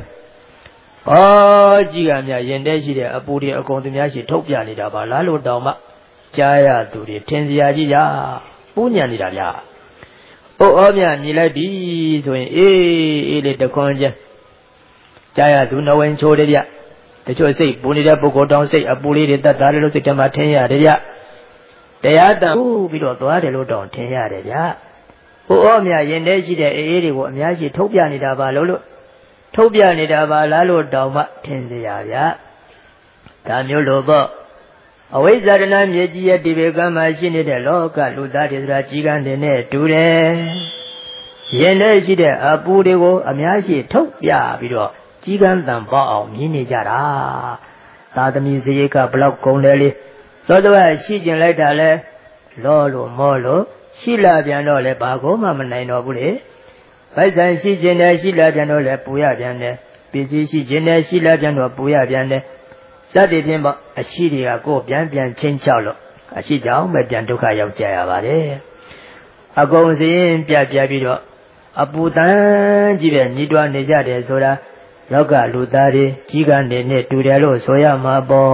ကြီးကန်းများရင်ထဲရှိတဲ့အပူတွေအကုန်သူများရှိထုတ်ပြနေတာပါလားလို့တောင်မှကြားရသူတွေထင်စရာကြီးရာပူးညံနေတာဗျာမြမြည်လိုက်ပြီဆိုရင်အေးလေးတခွန်းချင်းကြားရသူနဝင်ချိုးတယ်ဗျတချို့စိတ်ပူနေတဲ့ပုဂ္ဂိုလ်တောင်စိတ်အပူလေးတွေတတ်တာလေလို့စိတ်ထဲမှာထင်ရတယ်ဗျတရားတန်ပြီးတော့သွားတယ်လို့တောင်ထင်ရတယ်ဗျမြရင်ထဲရှိတဲ့အေးတွေကိုအများကြီးထုတ်ပြနေတာပါလို့ထုတ်ပြနေတာပါလားလို့တောင်မှထင်စရာဗျဒါမျိုးလို့ပေါ့အဝိဇ္ဇာတဏမြေကြီးရဲ့ဒီဘေကမှာရှိနေတဲ့လောကလူသားတွေဆိုတာကြီးကန်းတွေနဲ့တူတယ်။ရင်ထဲရှိတဲ့အပူတွေကိုအများကြီးထုတ်ပြပြီးတော့ကြီးကန်းတန်ပေါအောင်မြင်နေကြတာ။သာသမီစရိတ်ကဘလောက်ကုန်တယ်လေ။သောတော်ရှိကျင်လိုက်တာလဲလောလို့မောလို့ရှိလာပြန်တော့လဲဘာကိုမှမနိုင်တော့ဘူးလေ။ပိုက်ဆံရှိကျင်တယ်ရှိလာပြန်တော့လဲပူရပြန်တယ်။ပစ္စည်းရှိကျင်တယ်ရှိလာပြန်တော့ပူရပြန်တယ်။စသည်ဖြင့်ပေါ့အရှိတွေကကိုယ်ပြန်ချင်းချောက်လို့အရှိကြောင့်ပဲပြန်ဒုက္ခရောက်ကြရပါတယ်အကုန်စင်းပြပြီးတော့အပူတန်းကြီးပဲညီးတွားနေကြတယ်ဆိုတာလောကလူသားတွေကြီးကန်းနေနဲ့တူတယ်လို့ဆိုရမှာပေါ့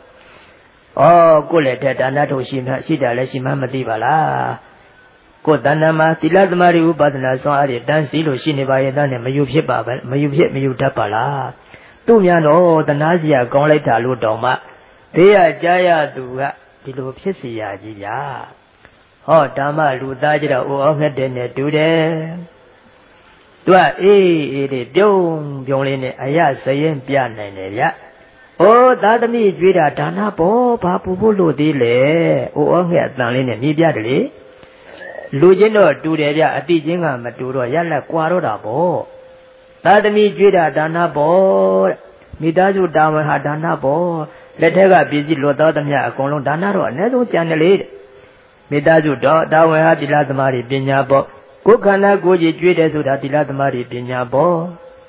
ကိုယ်လည်းတဲ့ဒါနထုတ်ရှိတာလည်းရှိမှမသိပါလားကိုယ်တဏ္ဍာမှာသီလသမารိဥပဒနာဆွမ်းအားတွေတန်းစီလို့ရှိနေပါရဲ့တန်းနဲ့မယူဖြစ်ပါပဲမယူတတ်ပါလားသူ့များတော့တနာစရာကောင်းလိုက်တာလို့တောင်မှတေးရကြားရသူကဒီလိုဖြစ်เสียကြီးဗျာဓမ္မလူသားကြတော့ငှက်တဲ့နဲ့တူတယ်သူကအေးလေးပြုံးလေးနဲ့အရစရင်ပြနိုင်တယ်ဗျသာသမီကြွေးတာဒါနပေါ်ဘာပူဖို့လို့သေးလဲငှက်အတန်လေးနဲ့မြည်ပြတယ်လေလူချင်းတော့တူတယ်ဗျအတိချင်းကမတူတော့ရက်လက်ကွာတော့တာပေါ့သာသမီကြွေးတာဒါနပေါ်မိသားစုတာဝန်ဟာဒါနပေါ်လက်ထက်ကပစ္စည်းလွတ်တော်သမျှအကုန်လုံးဒါနတော့အနည်းဆုံးကြံတယ်လေမိသားစုတော့တာဝန်ဟာသီလသမားတွေပညာပေါ်ကိုယ်ခန္ဓာကိုယ်ကြီးကြွေးတယ်ဆိုတာသီလသမားတွေပညာပေါ်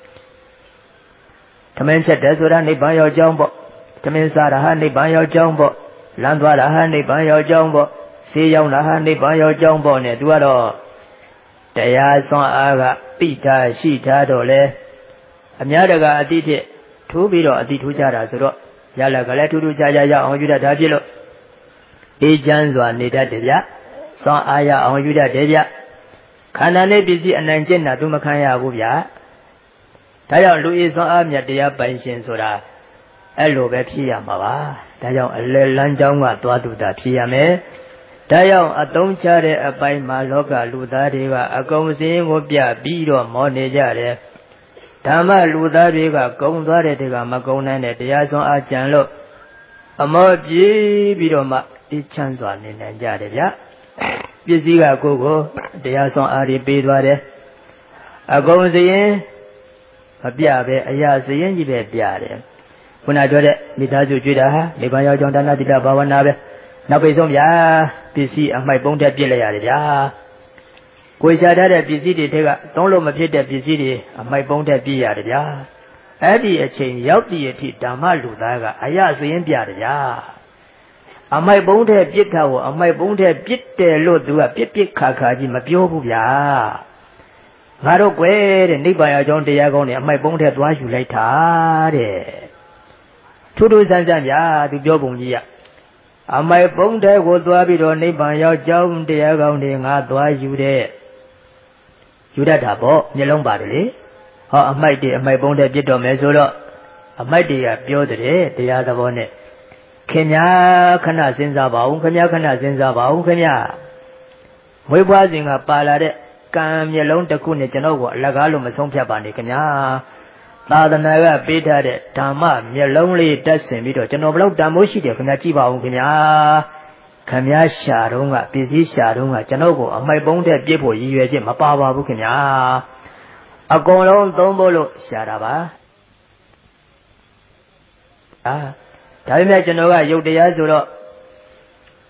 သမင်းချက်တယ်ဆိုတာနိဗ္ဗာန်ရောက်ကြောင်းပေါ့သမင်းစားတာဟာနိဗ္ဗာန်ရောက်ကြောင်းပေါ့လမ်းသွားတာဟာနိဗ္ဗာန်ရောက်ကြောင်းပေါ့ဆေးရောက်တာဟာနိဗ္ဗာန်ရောက်ကြောင်းပေါ့နဲ့သူကတော့တရားဆွမ်းအားကပိထားရှိထားတော့လေအများတကာအတိဖြစ်ထိုးပြီးတော့အတိထိုးကြတာဆိုတော့ရလကလည်းထူးထူးခြားခြားရအောင်ယူတတ်တာဖြစ်လို့အေးချမ်းစွာနေတတ်တယ်ဗျဆွမ်းအားရအောင်ယူတတ်တယ်ဗျခန္ဓာနဲ့ပစ္စည်းအနိုင်ကျင့်တာသူမခံရဘူးဗျဒါကြောင့်လူဤဆွမ်းအားမြတ်တရားပိုင်ရှင်ဆိုတာအဲ့လိုပဲဖြစ်ရမှာပါဒါကြောင့်အလယ်လမ်းကြောင်းကသွားသူတာဖြစ်ရမယ်ဒါကြောင့်အသုံးချတဲ့အပိုင်းမှာလောကလူသားတွေကအကုန်စင်းကိုပြပြီးတော့မောနေကြတယ်ဓမ္မလူသားတွေကဂုံသွားတဲ့တွေကမဂုံနိုင်တဲ့တရားစွမ်းအားကြံလို့အမောပြေးပြီးတော့မှအေးချမ်းစွာနေနိုင်ကြတယ်ဗျပစ္စည်းကကိုယ်ကိုတရားစွမ်းအားတွေပေးသွားတယ်အကုန်စရင်မပြပဲအရာစရင်ကြီးပဲပြတယ်ခုနပြောတဲ့မိသားစုကြွေးတာဟာနိဗ္ဗာန်ရောက်ကြောင်းဒါနသီလဘာဝနာပဲနောက်ပိတ်ဆုံးဗျာပစ္စည်းအမိုက်ပုံးတက်ပြစ်လိုက်ရတယ်ဗျာကိုယ်ရှာထားတဲ့ပစ္စည်းတွေထဲကသုံးလို့မဖြစ်တဲ့ပစ္စည်းတွေအမိုက်ပုံးတက်ပြစ်ရတယ်ဗျာအဲ့ဒီအချိန်ရောက်သည့်အထိဓမ္မလူသားကအရာစရင်ပြတယ်ဗျာအမိုက်ပုံးတဲ့ပြစ်တာကိုအမိုက်ပုံးတဲ့ပြစ်တယ်လို့သူကပြစ်ခါကြီးမပြောဘူးဗျာငါတို့ကွယ်တဲ့နိဗ္ဗာန်ရောက်ကြောင်းတရားကောင်းတွေအမိုက်ပုံးတဲ့သွားယူလိုက်တာတဲ့ထူးထူးဆန်းဆန်းဗျာသူပြောပုံကြီးကအမိုက်ပုံးတဲ့ကိုသွားပြီးတော့နိဗ္ဗာန်ရောက်ကြောင်းတရားကောင်းတွေငါသွားယူတဲ့ယူတတ်တာပေါ့မျက်လုံးပါတယ်လေအမိုက်တွေအမိုက်ပုံးတဲ့ပြစ်တော်မယ်ဆိုတော့အမိုက်တွေကပြောတဲ့တရားသဘောနဲ့ခင်ဗျာခဏစဉ်းစားပါဦးခင်ဗျာခဏစဉ်းစားပါဦးခင်ဗျာမွေးဖွားစဉ်ကပါလာတဲ့ကံမျက်လုံးတစ်ခုနဲ့ကျွန်တော်ကိုအလကားလို့မဆုံးဖြတ်ပါနဲ့ခင်ဗျာသာသနာကပေးထားတဲ့ဓမ္မမျက်လုံးလေးတက်ဆင်ပြီးတော့ကျွန်တော်ဘလို့တန်မိုးရှိတယ်ခင်ဗျာကြည့်ပါဦးခင်ဗျာခင်ဗျာရှာတော့ကပစ္စည်းရှာတော့ကကျွန်တော်ကိုအမိုက်ပုံးတဲ့ပြစ်ဖို့ရည်ရွယ်ချက်မပါပါဘူးခင်ဗျာအကုန်လုံးသုံးဖို့လို့ရှာတာပါဒါပေမဲ့ကျွန်တော်ကယုတ်တရားဆိုတော့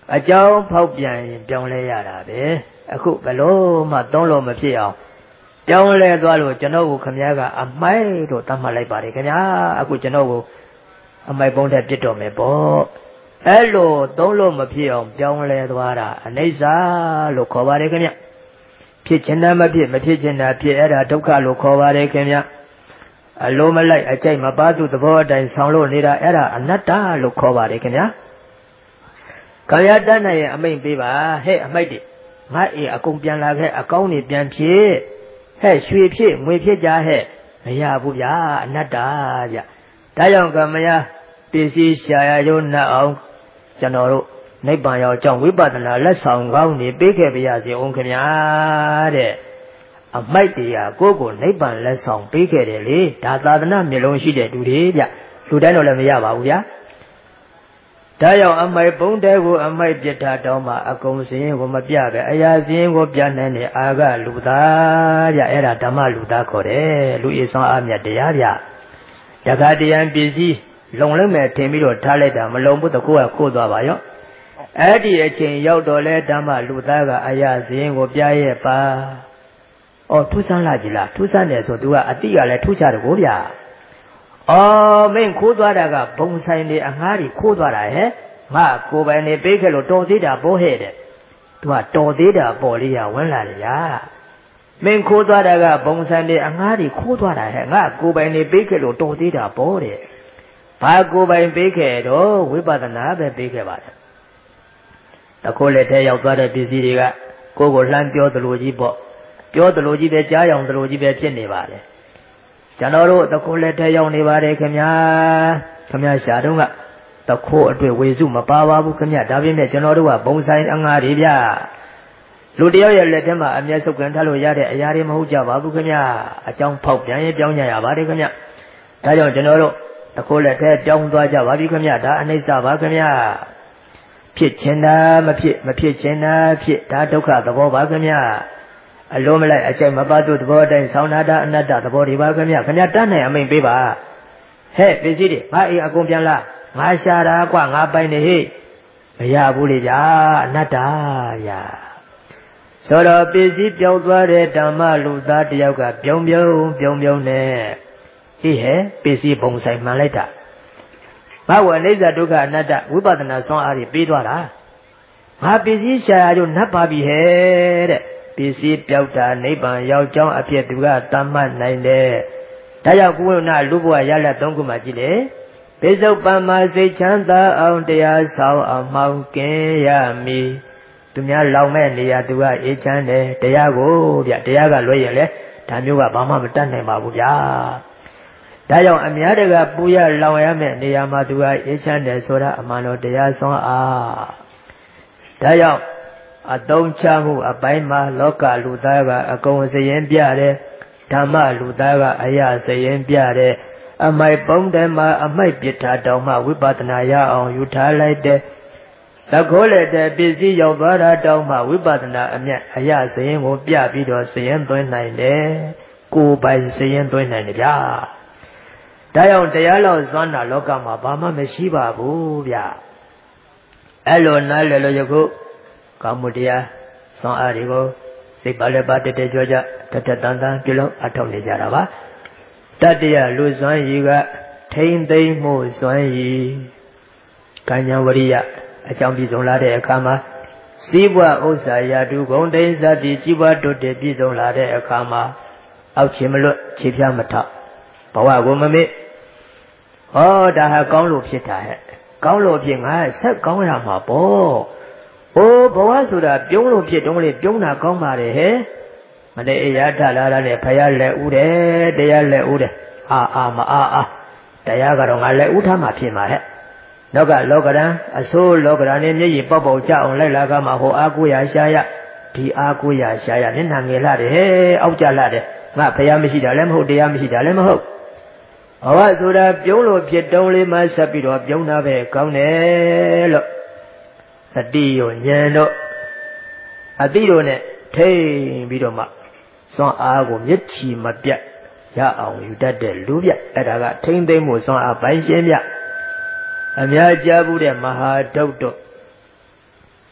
အကြောင်းဖောက်ပြန်ရင်ပြောင်းလဲရတာပဲအခုဘလို့မှသုံးလို့မဖြစ်အောင်ပြောင်းလဲသွားလို့ကျွန်တော်ကိုခမည်းကအမိုက်လို့သတ်မှတ်လိုက်ပါတယ်ခင်ဗျာအခုကျွန်တော်ကိုအမိုက်ပုံးတဲ့ပြစ်တော်မယ်ပေါ့အဲ့လိုသုံးလို့မဖြစ်အောင်ပြောင်းလဲသွားတာအနိစ္စလို့ခေါ်ပါတယ်ခင်ဗျဖြစ်ချင်တာမဖြစ်မဖြစ်ချင်တာဖြစ်အဲ့ဒါဒုက္ခလို့ခေါ်ပါတယ်ခင်ဗျအလိုမလိုက်အကြိုက်မပါသူသဘောအတိုင်းဆောင်လို့နေတာအဲ့ဒါအနတ္တလို့ခေါ်ပါတယ်ခင်ဗျာခင်ဗျာတတ်နိုင်ရင်အမိန့်ပေးပါဟဲ့အမိုက်တွေငါအကုန်ပြန်လာခဲ့အကောင်းနေပြန်ဖြစ်ဟဲ့ရွှေဖြစ်ငွေဖြစ်ကြဟဲ့မရဘူးဗျာအနတ္တဗျဒါကြောင့်ကမယာပစ္စည်းရှာရရုံနဲ့အောင်ကျွန်တော်တို့နိဗ္ဗာန်ရောက်ကြောင်းဝိပဿနာလက်ဆောင်ကောင်းနေပေးခဲ့ပါရစေအောင်ခင်ဗျာတဲ့အမိုက်တရားကိုကိုနိဗ္ဗာန်လက်ဆောင်ပေးခဲ့တယ်လေဒါသာသနာမျိုးလုံးရှိတဲ့သူတွေဗျလူတိုင်းတော့လည်းမရပါဘူးဗျာဒါကြောင့်အမိုက်ပုံးတဲကိုအမိုက်ပြစ်ထားတော့မှအကုန်စင်းကိုမပြပဲအရာစင်းကိုပြနိုင်တဲ့အာကလူသားဗျအဲ့ဒါဓမ္မလူသားခေါ်တယ်လူအစွမ်းအမြတ်တရားဗျတခါတရံပစ္စည်းလုံလိုက်မဲ့ထင်ပြီးတော့ထားလိုက်တာမလုံဘူးတကူကခိုးသွားပါရောအဲ့ဒီအချိန်ရောက်တော့လဲဓမ္မလူသားကအရာစင်းကိုပြရဲ့ပါအော်ထူးဆန်းလာကြည်လားထူးဆန်းတယ်ဆိုသူကအတိကလည်းထူးခြားတယ်ကိုဗျာအော်မင်းခိုးသွားတာကဘုံဆိုင်နေအငှားကြီးခိုးသွားတာဟဲ့ငါကိုယ်ပိုင်နေပေးခဲ့လို့တော်သေးတာပို့ဟဲ့တဲ့သူကတော်သေးတာပေါ်လေးရဝင်လာတယ်ဗျာမင်းခိုးသွားတာကဘုံဆိုင်နေအငှားကြီးခိုးသွားတာဟဲ့ငါကိုယ်ပိုင်နေပေးခဲ့လို့တော်သေးတာပေါ်တဲ့ဘာကိုယ်ပိုင်ပေးခဲ့တော့ဝိပဿနာပဲပေးခဲ့ပါတယ်တခိုးလက်ထဲရောက်သွားတဲ့ပစ္စည်းတွေကကိုယ်ကိုလှမ်းပြောသလိုကြီးပေါ့ပြောသလိုကြီးပဲကြားရောင်သလိုကြီးပဲဖြစ်နေပါလေကျွန်တော်တို့တခိုးလက်ထဲရောက်နေပါတယ်ခင်ဗျာရှာတော့ကတခိုးအတွေ့ဝေစုမပါပါဘူးခင်ဗျဒါပေမဲ့ကျွန်တော်တို့ကဘုံဆိုင်အငှားတွေဗျလူတယောက်ရဲ့လက်ထဲမှာအမျက်စုပ်ကန်ထားလို့ရတဲ့အရာတွေမဟုတ်ကြပါဘူးခင်ဗျအကြောင်းဖောက်ပြန်ရင်ပြောင်းကြရပါတယ်ခင်ဗျဒါကြောင့်ကျွန်တော်တို့တခိုးလက်ထဲပြောင်းသွားကြပါပြီခင်ဗျဒါအနိစ္စပါခင်ဗျဖြစ်ချင်တာမဖြစ်ချင်တာဖြစ်ဒါဒုက္ခသဘောပါခင်ဗျအလိုမလိုက်အကျိုက်မပါတို့သဘောတိုင်းဆောင်းနာတာအနတ္တသဘောတွေပါခင်ဗျတတ်နိုင်အမိန်ပေးပါဟဲ့ပစ္စည်းတွေငါအကုန်ပြန်လာငါရှာတာကွငါပိုင်နေဟိမရဘူးလေဗျာအနတ္တဗျာဆိုတော့ပစ္စည်းပြောင်းသွားတဲ့ဓမ္မလူသားတယောက်ကပြုံနဲ့ဟိဟဲ့ပစ္စည်းဘုံဆိုင်မှန်လိုက်တာဘာဝအိဋ္ဌဒုက္ခအနတ္တဝိပဿနာဆွမ်းအားတွေပေးသွားတာငါပစ္စည်းရှာရကြနတ်ပါပြီဟဲ့တဲ့ပစ္စည်းပြောက်တာနိဗ္ဗာန်ရောက်ကြောင်းအဖြစ်သူကတတ်မှတ်နိုင်တယ်ဒါကြောင့်ကုဝိနလူဘဝရလတ်၃ခုမှကြည့်လေပိစုပန်မှာစိတ်ချမ်းသာအောင်တရားဆောင်အောင်မှောင်ကင်းရမည်သူများလောင်မဲ့နေရာသူကအေးချမ်းတယ်တရားကိုဗျတရားကလွှဲရင်လေဒါမျိုးကဘာမှမတတ်နိုင်ပါဘူးဗျာဒါကြောင့်အများတကပူရလောင်ရမဲ့နေရာမှာသူကအေးချမ်းတယ်ဆိုတာအမှန်တော့တရားဆောင်အားဒါကြောင့်အသုံးချမှုအပိုင်းမှာလောကလူသားကအကုန်စရင်ပြတယ်ဓမ္မလူသားကအရာစရင်ပြတယ်အမိုက်ပုံးတယ်မှာအမိုက်ပြစ်ထားတောင်မှဝိပဿနာရအောင်ယူထားလိုက်တယ်တခိုးလက်တဲ့ပစ္စည်းရောက်သွားတာတောင်မှဝိပဿနာအမြတ်အရာစရင်ကိုပြပြီးတော့စရင်သွင်းနိုင်တယ်ကိုယ်ပိုင်စရင်သွင်းနိုင်တယ်ဗျာဒါကြောင့်တရားလောက်စွမ်းတာလောကမှာဘာမှမရှိပါဘူးဗျအဲ့လိုနားလည်လို့ယခုကောင်းမှုတရားစွမ်းအားတွေကိုစိတ်ပါလည်းပါတက်ကြွကြတတ်တန်တန်ပြုလို့အထောက်နေကြတာပါတတ္တရလူစွမ်းရည်ကထိမ့်သိမ့်မှုစွမ်းရည်ကံဉာဏ်ဝရိယအကြောင်းပြည့်စုံလာတဲ့အခါမှာစီးပွားဥစ္စာရာထူးဂုဏ်သိမ်းစသည်ကြီးပွားတိုးတက်ပြည့်စုံလာတဲ့အခါမှာအောက်ခြေမလွတ်ခြေပြားမထောက်ဘဝကိုမမေ့ဟောဒါဟာကောင်းလို့ဖြစ်တာဟဲ့ကောင်းလို့ဖြစ်ငါဆက်ကောင်းရမှာပေါ့အိုးဘဝဆိုတာပြုံးလို့ဖြစ်တုံးလေးပြုံးတာကောင်းပါတယ်ဟဲ့မနေ့အရာထလာတာနဲ့ဖယားလက်ဦးတယ်တရားလက်ဦးတယ်အာမအာတရားကတော့ငါလက်ဦးထားမှဖြစ်မှာဟဲ့နောက်ကလောကရန်အစိုးလောကရန်နဲ့မျက်ရည်ပေါက်ပေါက်ကြအောင်လိုက်လာကမှဟိုအားကိုရရှာရဒီအားကိုရရှာရမျက်နှာငယ်လာတယ်ဟဲ့အောက်ကြလာတယ်ငါဖယားမရှိတာလည်းမဟုတ်တရားမရှိတာလည်းမဟုတ်ဘဝဆိုတာပြုံးလို့ဖြစ်တုံးလေးမှဆက်ပြီးတော့ပြုံးတာပဲကောင်းတယ်လို့သတိရောဉာဏ်တို့အတိတို့နဲ့ထိမ့်ပြီးတော့မှစွမ်းအားကိုမျက်ချီမပြတ်ရအောင်ယူတတ်တဲ့လူပြအဲ့ဒါကထိမ့်သိမ့်မှုစွမ်းအားပိုင်းရှင်းပြအများကြားဘူးတဲ့မဟာဒုတ်တို့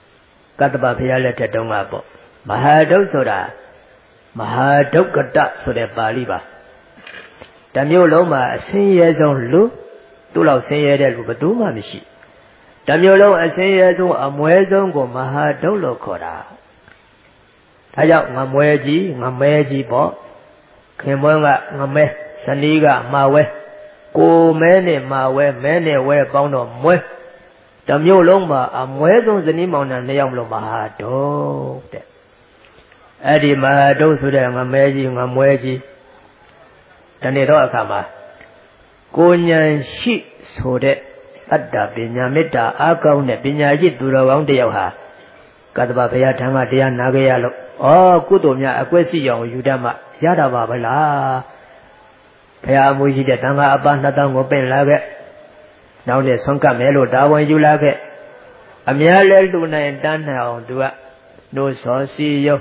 Katapa Piala Tedonga, Mahadosoda, Mahadokata, so the Baliba. Damio Loma, 10 years on Lu, Tula Seye Lubaduma Mishi. Damio a 10 years on Amuezon go Mahadolo Kora. Tayak Ngameji Bo, Kemonga, Ngame, Saniga, Mawe, Go many Mawe, many way bound on Mwe. Damio Loma, Amuezon the Nimon and Neamlo Mahado. Adi Mahado so the Ngameji. Tanero Kama Konyan Shi so that Adda Binyamita Akon Binyaji to the round the Yoha Kataba Tanga Dia Nagayalo Oh Kudomia Aquesi Yon Udama Yada Babala Pea Muji de Tanga Abanatan Open Lage Now the Sonka Melo Dawan you lage Amial Luna and Dana do a no so see you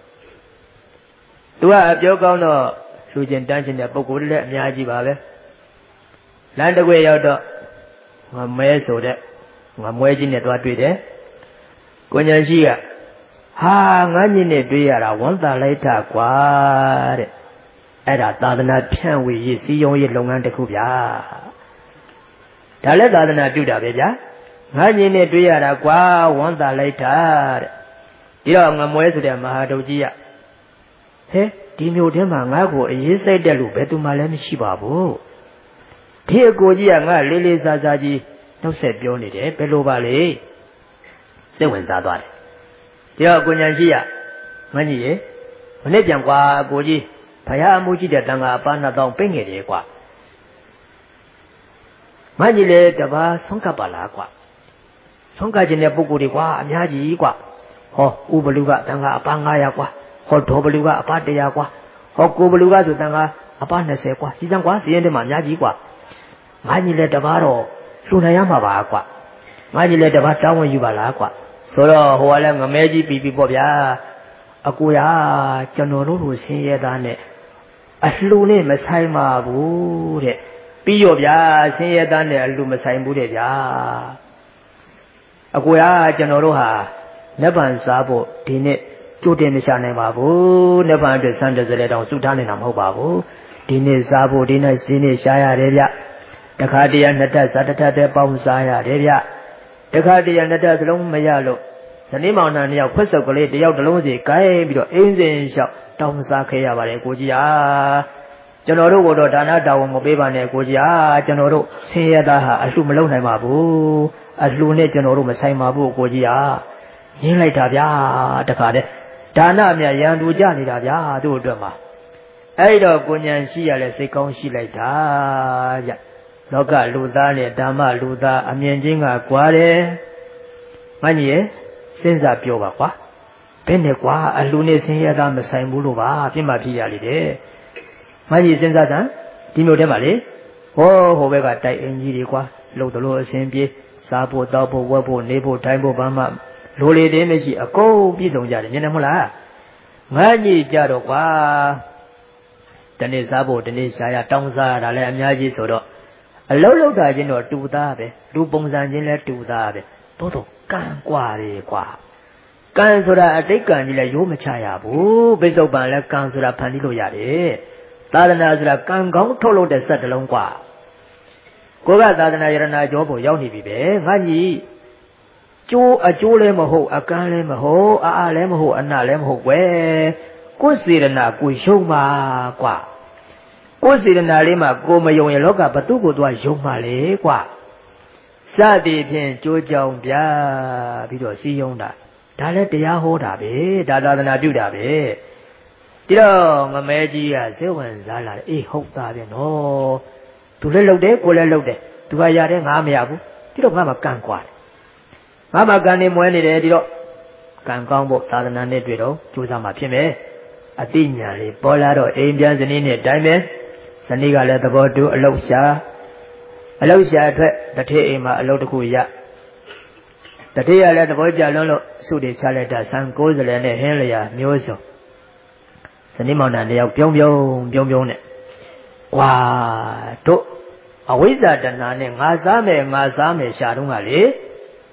Do I have your governorလူကျင်တန်းကျင်တဲ့ပုဂ္ဂိုလ်တွေလည်းအများကြီးပါပဲလမ်းတစ်ခွေရောက်တော့ငမဲဆိုတဲ့ငမွဲကြီးနဲ့တွားတွေ့တယ်ကိုညာရှိကဟာငါညင်းနဲ့တွေ့ရတာဝန်တာလိုက်တာကွာတဲ့အဲ့ဒါသာသနာဖြန့်ဝေရေးစီယုံရေးလုပ်ငန်းတစ်ခုဗျာဒါလည်းသာသနာပြုတာပဲဗျာငါညင်းနဲ့တွေ့ရတာကွာဝန်တာလိုက်တာတဲ့ဒီတော့ငမွဲဆိုတဲ့မဟာဒုကြီးကဟဲ့ဒီမျိုးထဲမှာငါ့ကိုအေးစိတ်တက်လို့ဘယ်သူမှလည်းမရှိပါဘူးဒီအကိုကြီးကငါလေးလေးစားစားကြီးနှုတ်ဆက်ပြောနေတယ်ဘယ်လိုပါလဲစိတ်ဝင်စားသွားတယ်ဒီတော့ကိုညာရှိကမကြီးရေမနေ့ပြန်ကွာအကိုကြီးဘုရားအမှုကြီးတဲ့တန်ခါအပါ2000ပိတ်ငယ်တယ်ကွာမကြီးလေတပါးဆုံးကပ်ပါလားကွာဆုံးကပ်ခြင်းတဲ့ပုဂ္ဂိုလ်တွေကွာအများကြီးကွာဟောဥပလူကတန်ခါအပါ900ကွာဟောဒေါ်ဘလူကအပါ100ကွာဟောကိုဘလူကဆိုတန်ကအပါ20ကွာစီစံကွာစီရင်တဲ့မှာအများကြီးကွာငါကြီးလည်းတပါးတော့လှူနိုင်ရမှာပါကွာငါကြီးလည်းတပါးတောင်းဝင်ယူပါလားကွာဆိုတော့ဟိုကလည်းငမဲကြီးပြီးပေါ့ဗျာအကိုရကျွန်တော်တို့ကိုဆင်းရဲသားနဲ့အလှူနဲ့မဆိုင်ပါဘူးတဲ့ပြီးရောဗျာဆင်းရဲသားနဲ့အလှူမဆိုင်ဘူးတဲ့ဗျာအကိုရကျွန်တော်တို့ဟာလက်ပံစားဖို့ဒီနေ့ကျိုးတင်မရှာနိုင်ပါဘူး။နှစ်ပတ်အတွက်စံတစလဲတောင်စုထားနေတာမဟုတ်ပါဘူး။ဒီနေ့စားဖို့ဒီနေ့စီးနေရှားရတယ်ဗျ။တခါတရနှစ်တက်စားတစ်ထပ်တည်းပေါင်းစားရတယ်ဗျ။တခါတရနှစ်တက်စလုံးမရလို့ဇနီးမောင်နှံနှစ်ယောက်ခွက်စုပ်ကလေးတစ်ယောက်တစ်လုံးစီကိုင်းပြီးတော့အင်းစင်လျှောက်တောင်းစားခဲ့ရပါတယ်ကိုကြီးဟာ။ကျွန်တော်တို့ကတော့ဒါနတာဝန်မပေးပါနဲ့ကိုကြီးဟာကျွန်တော်တို့ဆင်းရဲသားဟာအလှမလုံးနိုင်ပါဘူး။အလှနဲ့ကျွန်တော်တို့မဆိုင်ပါဘူးကိုကြီးဟာ။ရင်းလိုက်တာဗျာတခါတည်းဒါနမြရန်သူကြနေတာဗျာတို့အတွက်မှာအဲ့တော့ကိုညာရှိရလဲစိတ်ကောင်းရှိလိုက်တာကြလောကလူသားနဲ့ဓမ္မလူသားအမြင်ချင်းကကွာတယ်မကြီးရဲ့စဉ်းစားပြောပါကွာဘယ်နဲ့ကွာအလူနဲ့ဆင်းရဲသားမဆိုင်ဘူးလို့ပါပြစ်မှဖြစ်ရလိမ့်တယ်မကြီးစဉ်းစားတာဒီမျိုးထဲမှာလေဟိုဘက်ကတိုက်အင်ကြီးတွေကွာလှုပ်တယ်လို့အစဉ်ပြေစားဖို့တောက်ဖို့ဝက်ဖို့နေဖို့ထိုင်ဖို့ဘာမှလိုလေတင်းမရှိအကုန်ပြည့်စုံကြတယ်မြင်တယ်မဟုတ်လားငါကြီးကြတော့ကွာတနေ့စားဖို့တနေ့ရှားရတောင်းစားရတာလည်းအများကြီးဆိုတော့အလုံးလုံးတာချင်းတော့တူသားပဲလူပုံစံချင်းလည်းတူသားပဲတိုးတော့ကံกว่าတယ်ကွာကံဆိုတာအတိတ်ကံကြီးလည်းရိုးမချရဘူးပိဿုပန်လည်းကံဆိုတာဖန်တီးလို့ရတယ်သာသနာဆိုတာကံကောင်းထုတ်လို့တဲ့စက်တလုံးကွာကိုကသာသနာယရဏကျောဖို့ရောက်နေပြီပဲငါကြီးကျိုးအကျိုးလည်းမဟုတ်အကန်းလည်းမဟုတ်အားလည်းမဟုတ်အနာလည်းမဟုတ်ကွယ်ကိုယ်စေရနာကိုယုံပါကွာကိုယ်စေရနာလေးမှာကိုမယုံရင်လောကဘသူ့ကိုသွားယုံပါလေကွာစသည်ဖြင့်ကြိုးကြောင်ပြပြီးတော့စီယုံတာဒါလည်းတရားဟောတာပဲဒါသာသနာပြုတာပဲဒီတော့ငမဲကြီးကစိတ်ဝင်စားလာတယ်အေးဟုတ်သားပဲနော်သူလည်းလှုပ်တယ်ကိုလည်းလှုပ်တယ်သူကရတယ်ငါမရဘူးဒီတော့ငါမှကန့်ကွာတယ်ငါမှကံနေမွဲနေတယ်ဒီတော့ကံကောင်းဖို့သာသနာနဲ့တွေ့တော့ကြိုးစားမှဖြစ်မယ်အတိညာလေးပေါ်လာတော့အိမ်ပြန်ဇနီးနဲ့တိုင်းပဲဇနီးကလည်းသဘောတူအလောက်ရှာအတွက်တထေးအိမ်မှာအလုပ်တစ်ခုရတထေးရလည်းသဘောကျလွန်းလို့စုတွေချလိုက်တာဆန်90နဲ့ဟင်းလျာမျိုးစုံဇနီးမောင်နှံတယောက်ပြုံးနဲ့ကွာတို့အဝိဇ္ဇာတဏှာနဲ့ငါစားမယ်ရှာတော့ကလေ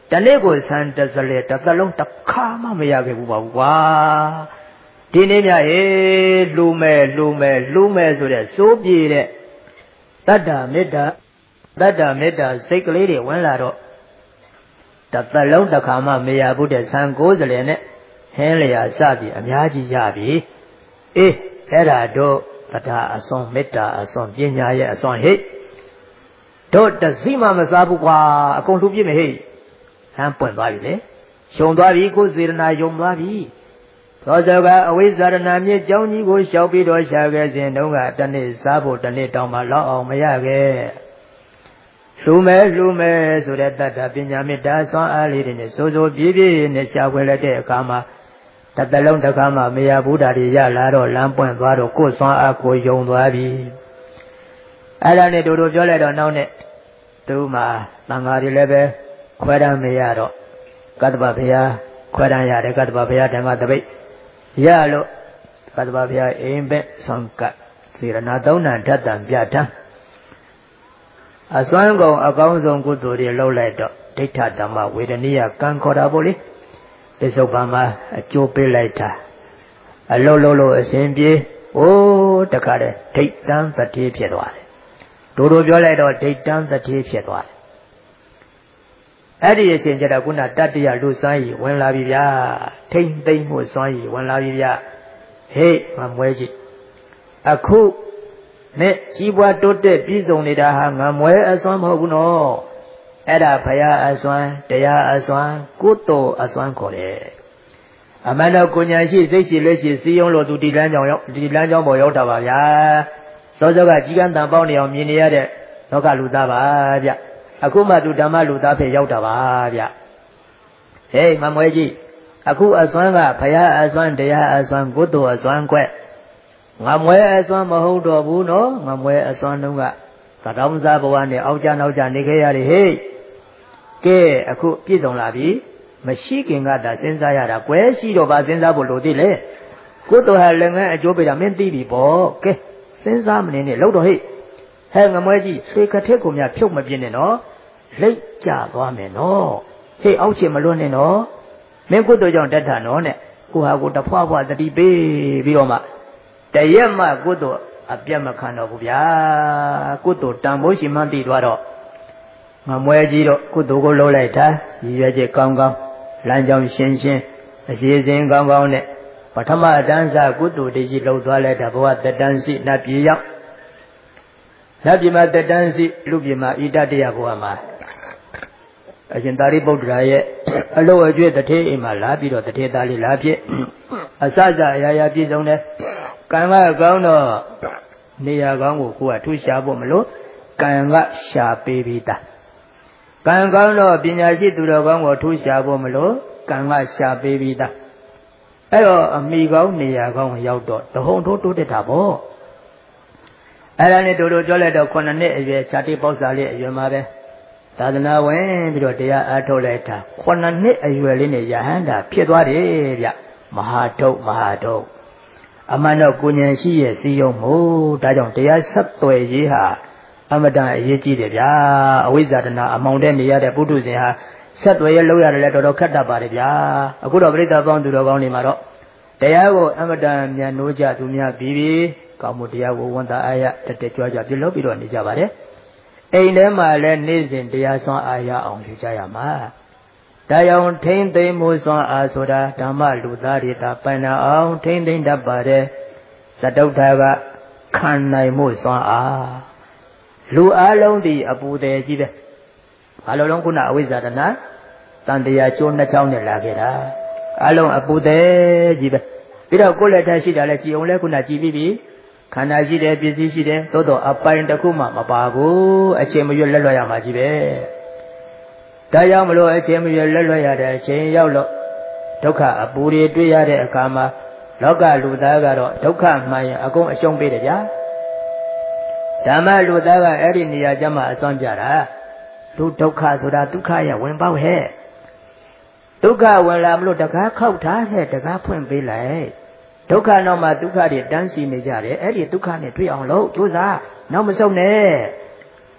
တနေ့ကိုဆန်တစ်စလဲတစ်သလုံးတစ်ခါမှမရခဲ့ဘူးပါဘူးကွာဒီနေ့မြဟေးလူမဲ့ဆိုတဲ့စိုးပြေတဲ့တတ္တမေတ္တာစိတ်ကလေးတွေဝင်လာတော့တစ်သလုံးတစ်ခါမှမရဘူးတဲ့ဆန်90နဲ့ဟင်းလျာစသည်အများကြီးရပြီအေးအဲ့ဒါတို့တရားအစွန်မေတ္တာအစွန်ပညာရဲ့အစွန်ဟိတို့တစည်းမှမစားဘူးကွာအကုန်လှူပြစ်မယ်ဟိဟမ်းပွင့်သွားပြီလေရှုံသွားပြီကိုယ်စေရနာယုံသွားပြီသောစောကအဝိဇ္ဇာရဏမြစ်ကြောင်းကြီးကိုရှောက်ပြီးတော့ရှာခဲ့စဉ်တုန်းကတနေ့စားဖို့တနေ့တောင်မှလောက်အောင်မရခဲ့လှူမယ်ဆိုတဲ့တတ္တပညာမေတ္တာစွမ်းအားလေးတွေနဲ့စိုးစိုးပြေးနဲ့ရှာဖွေလိုက်တဲ့အခါမှာတစ်သလုံးတစ်ခါမှမရဘူးတာတွေရလာတော့လမ်းပွင့်သွားတော့ကိုယ်စွမ်းအားကိုယုံသွားပြီအဲ့ဒါနဲ့တို့ပြောလိုက်တော့နောက်နဲ့သူမှတန်ဃာတွေလည်းပဲခွဲတမ်းမရတော့ကတ္တပဘုရားခွဲတမ်းရတယ်ကတ္တပဘုရားဓမ္မတပိတ်ရလို့ကတ္တပဘုရားအိမ်ဘက်ဆောင်ကစေရနာသုံးဏဓာတ်တံပြဋ္ဌာန်းအစွမ်းကုန်အကောင်းဆုံးကုသိုလ်တွေလုပ်လိုက်တော့ဒိဋ္ဌဓမ္မဝေဒနိယကံခေါ်တာပေါ့လေပစ္စုပန်မှာအကျိုးပေးလိုက်တာအလုံးလုံးအစဉ်ပြေတခါတည်းဒိဋ္ဌံသတိဖြစ်သွားတယ်တို့ပြောလိုက်တော့ဒိဋ္ဌံသတိဖြစ်သွားတယ်အဲ့ဒီအချိန်ကျတော့ခုနတတ္တယလူစွမ်းရည်ဝင်လာပြီဗျာထိမ့်သိမ့်မှုစွမ်းရည်ဝင်လာပြီဗျာဟေ့မမွဲကြည့်အခုနဲ့ကြီးပွားတိုးတက်ပြည်စုံနေတာဟာငမွဲအစွမ်းမဟုတ်ဘူးနော်အဲ့ဒါဘုရားအစွမ်းတရားအစွမ်းကုသိုလ်အစွမ်းခေါ်တယ်အမှန်တော့ကိုညာရှိစိတ်ရှိလက်ရှိစီယုံလို့သူဒီလမ်းကြောင်းပေါ်ရောက်တာပါဗျာစောစောကကြီးကန်းတန်ပေါက်နေအောင်မြင်နေရတဲ့လောကလူသားပါဗျအခုမှသူဓမ္မလူသားဖြစ်ရောက်တာပါဗျဟေးမမွဲကြီးအခုအစွမ်းကဘုရားအစွမ်းတရားအစွမ်းကုသိုလ်အစွမ်းကွငမွဲအစွမ်းမဟုတ်တော့ဘူးနော်ငမွဲအစွမ်းတုန်းကသတောင်းစားဘဝနဲ့အောက်ကြနောက်ကြနေခဲ့ရတယ်ဟေးကဲအခုပြည့်စုံလာပြီမရှိခင်ကသာစဉ်းစားရတာကွယ်ရှိတော့ပါစဉ်းစားဖို့လိုသေးလေကုသိုလ်ဟာလည်းငန်းအကျိုးပေးတာမင်းသိပြီပေါ့ကဲစဉ်းစားမနေနဲ့လောက်တော့ဟေ့ဟဲ့ငမွဲကြီးသေကထက်ကိုများဖြုတ်မပြင်းနဲ့နော်လိတ်ကြသွားမယ်နော်ဟေ့အောက်ချင်မလွတ်နဲ့နော်မင်းကုသိုလ်ကြောင့်တက်တာနော်နဲ့ကိုဟာကိုတဖွာဖွာတတိပေးပြီးတော့မှတရက်မှကုသိုလ်အပြတ်မခံတော့ဘူးဗျာကုသိုလ်တန်ဖိုးရှိမှန်းသိသွားတော့ငမွဲကြီးတော့ကုသိုလ်ကိုလှုပ်လိုက်တာရည်ရွယ်ချက်ကောင်းလမ်းကြောင်းရှင်းအစီအစဉ်ကောင်းနဲ့ပထမတန်းစားကုသိုလ်တကြီးလှုပ်သွားလိုက်တာဘဝတတန်းစီနတ်ပြည်ရောက်နတ်ပြည်မှာတတန်းစီလူပြည်မှာဣတတရားဘဝမှာအရှင်သာရိပုတ္တရာရဲ့အလို့အကျွေးတထေးအိမ်မှာလာပြီးတော့တထေးသားလေးလာဖြစ်အစစအရာရာပြည့်စုံတယ်ကံကကောင်းတော့နေရာကောင်းကိုကိုယ်ကထူးရှားဖို့မလို့ကံကရှာပေးပြီးသားကံကောင်းတော့ပညာရှိသူတော်ကောင်းကိုထူးရှားဖို့မလို့ကံကရှာပေးပြီးသားအဲ့တော့အမိကောင်းနေရာကောင်းရောက်တော့တဟုန်ထိုးတိုးတက်တာပေါ့အဲ့ဒါနဲ့တို့ပြောလိုက်တော့9နှစ်အရွယ်ဇာတိပေါက်စာလေးအရွယ်မှာပဲသာသနာဝင်ပြီးတော့တရားအားထုတ်လိုက်တာ9နှစ်အရွယ်လေးနဲ့ယဟန္တာဖြစ်သွားတယ်ဗျမဟာထုတ်အမှန်တော့ကိုဉဏ်ရှိရဲ့စီယုံမို့ဒါကြောင့်တရားဆက်သွယ်ရေးဟာအမတန်အရေးကြီးတယ်ဗျာအဝိဇ္ဇာတနာအမောင်တဲ့နေရတဲ့ပုထုဇဉ်ဟာဆက်သွယ်ရေးလုပ်ရတယ်လည်းတော်တော်ခက်တတ်ပါတယ်ဗျာအခုတော့ပြိဿပေါင်းသူတော်ကောင်းတွေမှာတော့တရားကိုအမတန်မြန်နိုးကြသူများပြီးကောင်းမှုတရားကိုဝန်တာအားရတက်ကြွကြပြုလုပ်ပြီးတော့နေကြပါတယ်အိမ်ထဲမှာလည်းနေ့စဉ်တရားစွမ်းအားရအောင်ယူကြရမှာတရားထိမ့်သိမ့်မှုစွမ်းအားဆိုတာဓမ္မလူသားတွေသာပိုင်နာအောင်ထိမ့်သိမ့်တတ်ပါတယ်သတုဋ္ဌာကခံနိုင်မှုစွမ်းအားလူအလုံးဒီအပူတယ်ကြီးပဲဘာလို့လုံးခုနအဝိဇ္ဇာတနာတန်တရားကျိုးနှစ်ချောင်းနဲ့လာခဲ့တာအလုံးအပူတယ်ကြီးပဲပြီးတော့ကိုယ်လက်ထက်ရှိတာလဲကြည်အောင်လဲခုနကြည်ပြီးပြီခန္ဓာရှိတယ်ပစ္စည်းရှိတယ်သို့တော့အပိုင်တစ်ခုမှမပါဘူးအချိန်မရွတ်လက်လွတ်ရမှာကြီးပဲဒါကြောင့်မလို့အချိန်မရွယ်လက်လွတ်ရတဲ့အချိန်ရောက်လို့ဒုက္ခအပူတွေတွေ့ရတဲ့အခါမှာလောကလူသားကတော့ဒုက္ခမှန်ရင်အကုန်အရှုံးပေးတယ်ဗျာဓမ္မလူသားကအဲ့ဒီနေရာကျမှအစွမ်းပြတာဒုက္ခဆိုတာဒုက္ခရဲ့ဝင်ပေါက်ဟဲ့ဒုက္ခဝင်လာမလို့တကားခောက်ထားဟဲ့တကားဖွင့်ပေးလိုက်ဒုက္ခနောက်မှာဒုက္ခတွေတန်းစီနေကြတယ်အဲ့ဒီဒုက္ခနဲ့တွေ့အောင်လို့ကြိုးစားနောက်မဆုံးနဲ့ဓ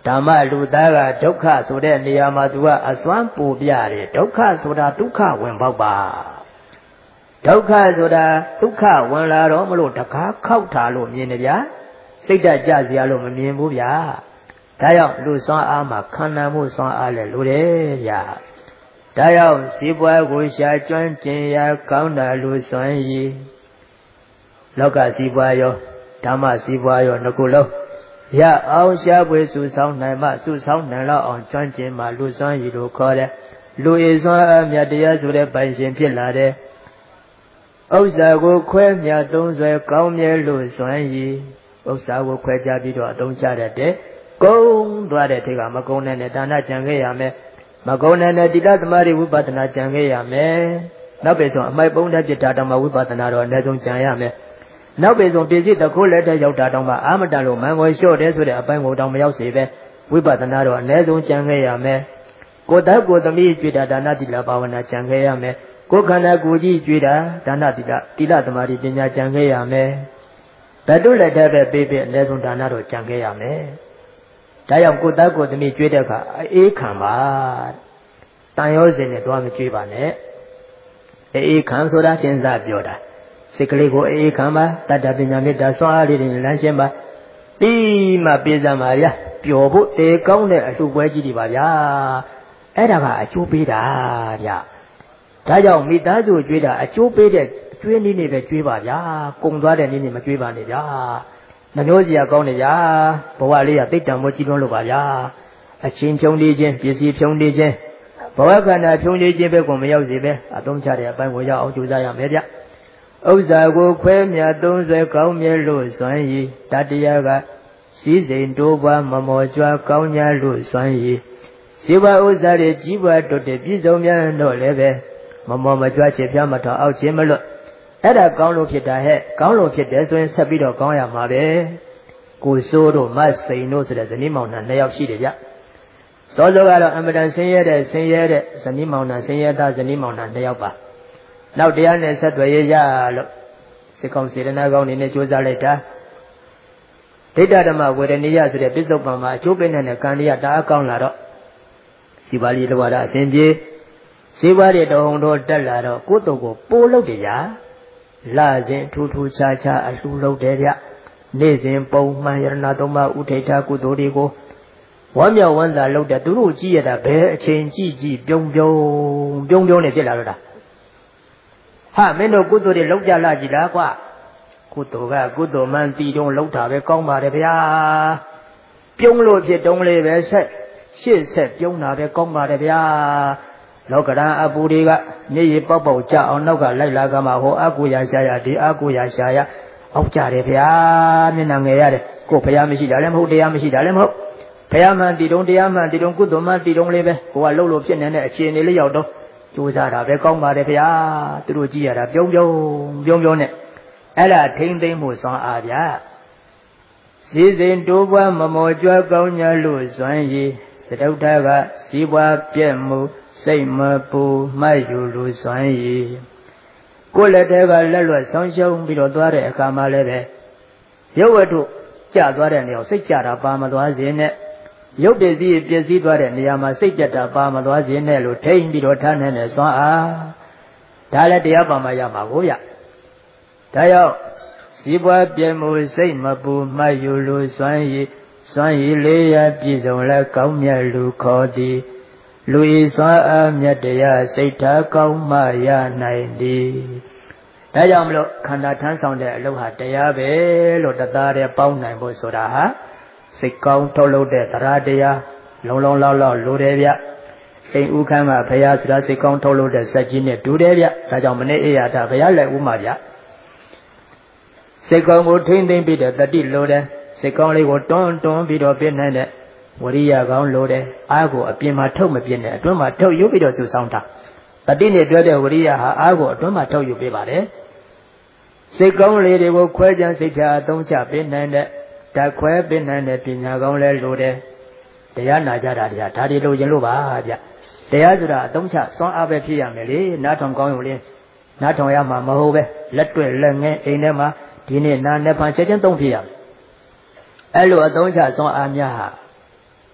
ဓမ္မလူသားကဒုက္ခဆိုတဲ့နေရာမှာသူကအစွမ်းပူပြတယ်ဒုက္ခဆိုတာဒုက္ခဝင်ပေါက်ပါဒုက္ခဆိုတာဒုက္ခဝင်လာတော့မလို့တကားခောက်ထားလို့မြင်တယ်ဗျာစိတ်ဓာတ်ကြစရာလို့မမြင်ဘူးဗျာဒါကြောင့်လူစွမ်းအားမှာခန္ဓာမှုစွမ်းအားလည်းလိုတယ်ဗျာဒါကြောင့်ဇီပွားကိုရှာကျွမ်းကျင်ရာကောင်းတာလူစွမ်းရည်လောကဇီပွားရောဓမ္မဇီပွားရောနှစ်ခုလုံးရအောင်ရှားပွေစုဆောင်နိုင်မှစုဆောင်နိုင်တော့အောင်ကျွမ်းကျင်မှလူစွမ်းရည်လို့ခေါ်တယ်လူဤစွမ်းအားမြတ်တရားဆိုတဲ့ပိုင်ရှင်ဖြစ်လာတယ်ဥစ္စာကိုခွဲမြတ်သုံးဆွဲကောင်းမြဲလို့စွမ်းရည်ဥစ္စာကိုခွဲခြားပြီးတော့အသုံးချတတ်တယ်ကုန်းသွားတဲ့ထိကမကုန်းတဲ့ဒါနကြံခဲ့ရမယ်မကုန်းတဲ့တိလသမารိဝိပဿနာကြံခဲ့ရမယ်နောက်ပေဆုံးအမိုက်ပုံးတဲ့ပြစ်တာတောင်မှဝိပဿနာတော့အနည်းဆုံးကြံရမယ်နောက်ပေဆုံးပြည့်စည်တခိုးလက်တဲ့ရောက်တာတောင်မှအာမတန်လို့မန်ကိုလျှော့တယ်ဆိုတဲ့အပိုင်းကိုတောင်မရောက်စေပဲဝိပဿနာတော့အနည်းဆုံးကြံခဲ့ရမယ်ကိုယ်သားကိုယ်သမီးကြွေတာဒါနတိလဘာဝနာကြံခဲ့ရမယ်ကိုယ်ခန္ဓာကိုယ်ကြီးကြွေတာဒါနတိလသမารိပညာကြံခဲ့ရမယ်ဘတ်တုလက်တဲ့ပဲပေးအနည်းဆုံးဒါနတော့ကြံခဲ့ရမယ်ဒါကြောင့်ကိုယ်သားကိုယ်သမီးကြွေတဲ့အခါအေးခံပါတန်ရောစင်နဲ့သွားမကြွေးပါနဲ့အေးခံဆိုတာသင်္စားပြောတာစိတ်ကလေးကိုအေးခံပါတတ္တပညာမေတ္တာစွမ်းအားလေးတွေလမ်းရှင်းပါပြီးမှပြေးစမ်းပါဗျာပျော်ဖို့တေကောင်းတဲ့အလှပွဲကြီးတွေပါဗျာအဲ့ဒါကအကျိုးပေးတာဗျာဒါကြောင့်မိသားစုကြွေးတာအကျိုးပေးတဲ့ကျွေးနည်းနေပဲကြွေးပါဗျာကုံသွားတဲ့နည်းနေမကြွေးပါနဲ့ဗျာနှမျိုးစရာကောင်းတယ်ဗျာဘဝလေးကသိတ္တံမို့ကြည်လွန်းလို့ပါဗျာအချင်းဖြုံးနေခြင်းပစ္စည်းဖြုံးနေခြင်းဘဝခန္ဓာဖြုံးနေခြင်းပဲကိုမရောက်စေပဲအသုံးချတဲ့အပိုင်းကိုရောက်အောင်ကြိုးစားရမယ်ဗျဥစ္စာကိုခွဲမြတ်သုံးဆွဲကောင်းမြဲလို့စွမ်းရည်တတရားကစည်းစိမ်တိုးပွားမမော်ကြွားကောင်းညာလို့စွမ်းရည်စေဝဥစ္စာတွေကြီးပွားတိုးတက်ပြည့်စုံများတော့လည်းပဲမမော်မကြွားချေပြမထောင်အောက်ခြင်းမလွတ်အဲ့ဒါကောင်းလို့ဖြစ်တာဟဲ့ကောင်းလို့ဖြစ်တယ်ဆိုရင်ဆက်ပြီးတော့ကောင်းရမှာပဲကိုစိုးတို့မစိန်တို့ဆိုတဲ့ဇနီးမောင်နှံ2ယောက်ရှိတယ်ဗျစောစောကတော့အမတန်ဆင်းရဲတဲ့ဇနီးမောင်နှံဆင်းရဲသားဇနီးမောင်နှံ2ယောက်ပါနောက်တရားနဲ့ဆက်သွယ်ရရလို့စိတ်ကောင်းစေတနာကောင်းနေနဲ့ကြိုးစားလိုက်တာဒိဋ္ဌဓမ္မဝေဒနိယဆိုတဲ့ပြစ္ဆုတ်ပံမှာအကျိုးပေးတဲ့ကံလေးကတအားကောင်းလာတော့စီပါဠိတော်ကအစဉ်ပြေစေဝါတွေတော်ဟုံတော်တက်လာတော့ကိုယ်တော်ကိုပိုးလုပ်တယ်ဗျာလာစဉ်ထူးထူးခြားခြားအလှူလုပ်တယ်ဗျနေ့စဉ်ပုံမှန်ယရဏသုံးပါးဥထိဋ္ဌကုသိုလ်တွေကိုဝမ်းမြောက်ဝမ်းသာလုပ်တယ်သူတို့ကြည့်ရတာဘယ်အချိန်ကြည့်ပြုံနေဖြစ်လာတော့တာဟာမင်းတို့ကုသိုလ်တွေလုပ်ကြလားကြည်လားကွာကုသိုလ်ကကုသိုလ်မှန်တည်တုံးလုပ်တာပဲကောင်းပါတယ်ဗျာပြုံးလို့ဖြစ်တုံးလေးပဲရှေ့ဆက်ပြုံးတာပဲကောင်းပါတယ်ဗျာလောကဓာတ်အပူတွေကနေရပေါက်ပေါက်ကြအောင်နောက်ကလိုက်လာကမှဟောအကူရရှာရဒီအကူရရှာရအောက်ကြတယ်ဗျာမျက်နှာငယ်ရတယ်ကိုယ်ဖျားမရှိတာလည်းမဟုတ်တရားမရှိတာလည်းမဟုတ်ဖျားမှန်တည်တုံးတရားမှန်တည်တုံးကုသိုလ်မှန်တည်တုံးလေးပဲကိုကလှုပ်လို့ဖြစ်နေတဲ့အခြေအနေလေးရောက်တော့ကြိုးစားတာပဲကောင်းပါတယ်ဗျာသူတို့ကြည့်ရတာပြုံးနဲ့အဲ့ဒါထိမ့်သိမ့်မှုစွမ်းအားဗျာစည်းစိမ်တိုးပွားမမော်ကြွကောင်းညာလို့စွမ်းရည်သတုဋ္ဌကစည်းပွားပြည့်မှုစိတ်မပူမှတ်ယူလို့စွမ်းရည်ကိုယ်လက်ထဲကလက်လွတ်ဆောင်ရှုံးပြီးတော့သွားတဲ့အခါမှာလည်းပဲရုပ်ဝတ္ထုကျသွားတဲ့နေရာစိတ်ကြတာပါမသွားစေနဲ့ရုပ်ပစ္စည်းပျက်စီးသွားတဲ့နေရာမှာစိတ်ပြတ်တာပါမသွားစေနဲ့လို့ထိမ့်ပြီးတော့ထားနေတဲ့စွမ်းအားဒါလည်းတရားပါမှရမှာကိုဗျဒါရောက်စီးပွားပြည့်မှုစိတ်မပူမှတ်ယူလို့စွမ်းရည်လေးရပြည့်စုံလဲကောင်းမြတ်လူခေါ်သည်လူဤစွမ်းအားမြတ်တရားစိတ်ထားကောင်းမှရနိုင်သည်ဒါကြောင့်မလို့ခန္ဓာထမ်းဆောင်တဲ့အလုပ်ဟာတရားပဲလို့တသားတည်းပေါင်းနိုင်ဖို့ဆိုတာဟာစိတ်ကောင်းထုတ်လုပ်တဲ့တရားတရားလုံလောက်လိုတယ်ဗျအိမ်ဥခန်းကဘုရားဆိုတာစိတ်ကောင်းထုတ်လုပ်တဲ့စက်ကြီးနဲ့တူတယ်ဗျဒါကြောင့်မနေ့အေရတာဘုရားလက်ဥမှာဗျစိတ်ကောင်းကိုထိမ့်သိမ့်ပြီးတဲ့တတိလိုတယ်စိတ်ကောင်းလေးကိုတွန်းပြီးတော့ပြည့်နိုင်တဲ့ဝရိယကောင်းလိုတယ်အားကိုအပြင်မှာထုတ်မပြည့်နဲ့အတွင်းမှာထုတ်ယူပြီးတော့စုဆောင်တာတတိနဲ့တွဲတဲ့ဝရိယဟာအားကိုအတွင်းမှာထုတ်ယူပေးပါတယ်စိတ်ကောင်းလေးတွေကိုခွဲခြားစိတ်ဖြာအသုံးချပေးနိုင်တဲ့ဓာတ်ခွဲပေးနိုင်တဲ့ပညာကောင်းလဲလိုတယ်တရားနာကြတာတရားဒါတွေလိုရင်လို့ပါဗျတရားဆိုတာအသုံးချစွမ်းအားပဲဖြစ်ရမယ်လေနားထောင်ကောင်းရုံလေးနားထောင်ရမှာမဟုတ်ပဲလက်တွေ့လက်ငယ်အိမ်ထဲမှာဒီနေ့နားနဲ့ဖန်ချက်ချင်းသုံးဖြစ်ရမယ်အဲ့လိုအသုံးချစွမ်းအားများဟာ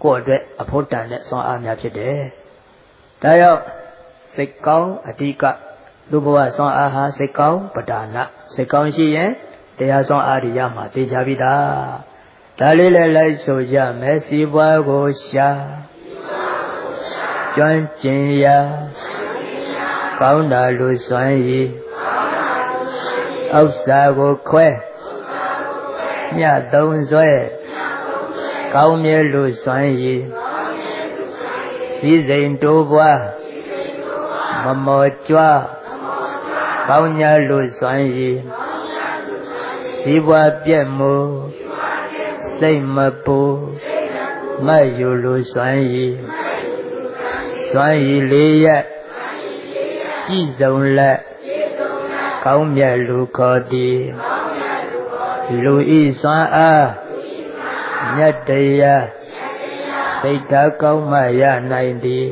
ကိုယ့်အတွက်အဖို့တန်တဲ့စွမ်းအားများဖြစ်တယ်။ဒါကြောင့်စိတ်ကောင်းအဓိကလူဘဝစွမ်းအားဟာစိတ်ကောင်းပဒါနစိတ်ကောင်းရှိရင်တရားစွမ်းအားတွေရမှာသိချပြီးသား။ဒါလေးလည်းလိုက်ဆိုကြမယ်စီးပွားကိုရှာကျွမ်းကျင်ရာကောင်းတာလူစွမ်းရည်ဥစ္စာကိုခွဲမြတ်သုံးဆွဲကောင်းမြဲလူစွမ်းရည်စည်းစိမ်တိုးပွားမမောကြွားကောင်းညာလူစွမ်းရည်စီးပွားပြည့်မှုစိတ်မပူမတ်ယူလူစွမ်းရည်စွမ်းရည်လေးရပြည့်စုံလက်ကောင်းမြတ်လူခေါ်သည်လူဤစွမ်းအားမြတ်တရားစိတ်ဓာတ်ကောင်းမှရနိုင်သည်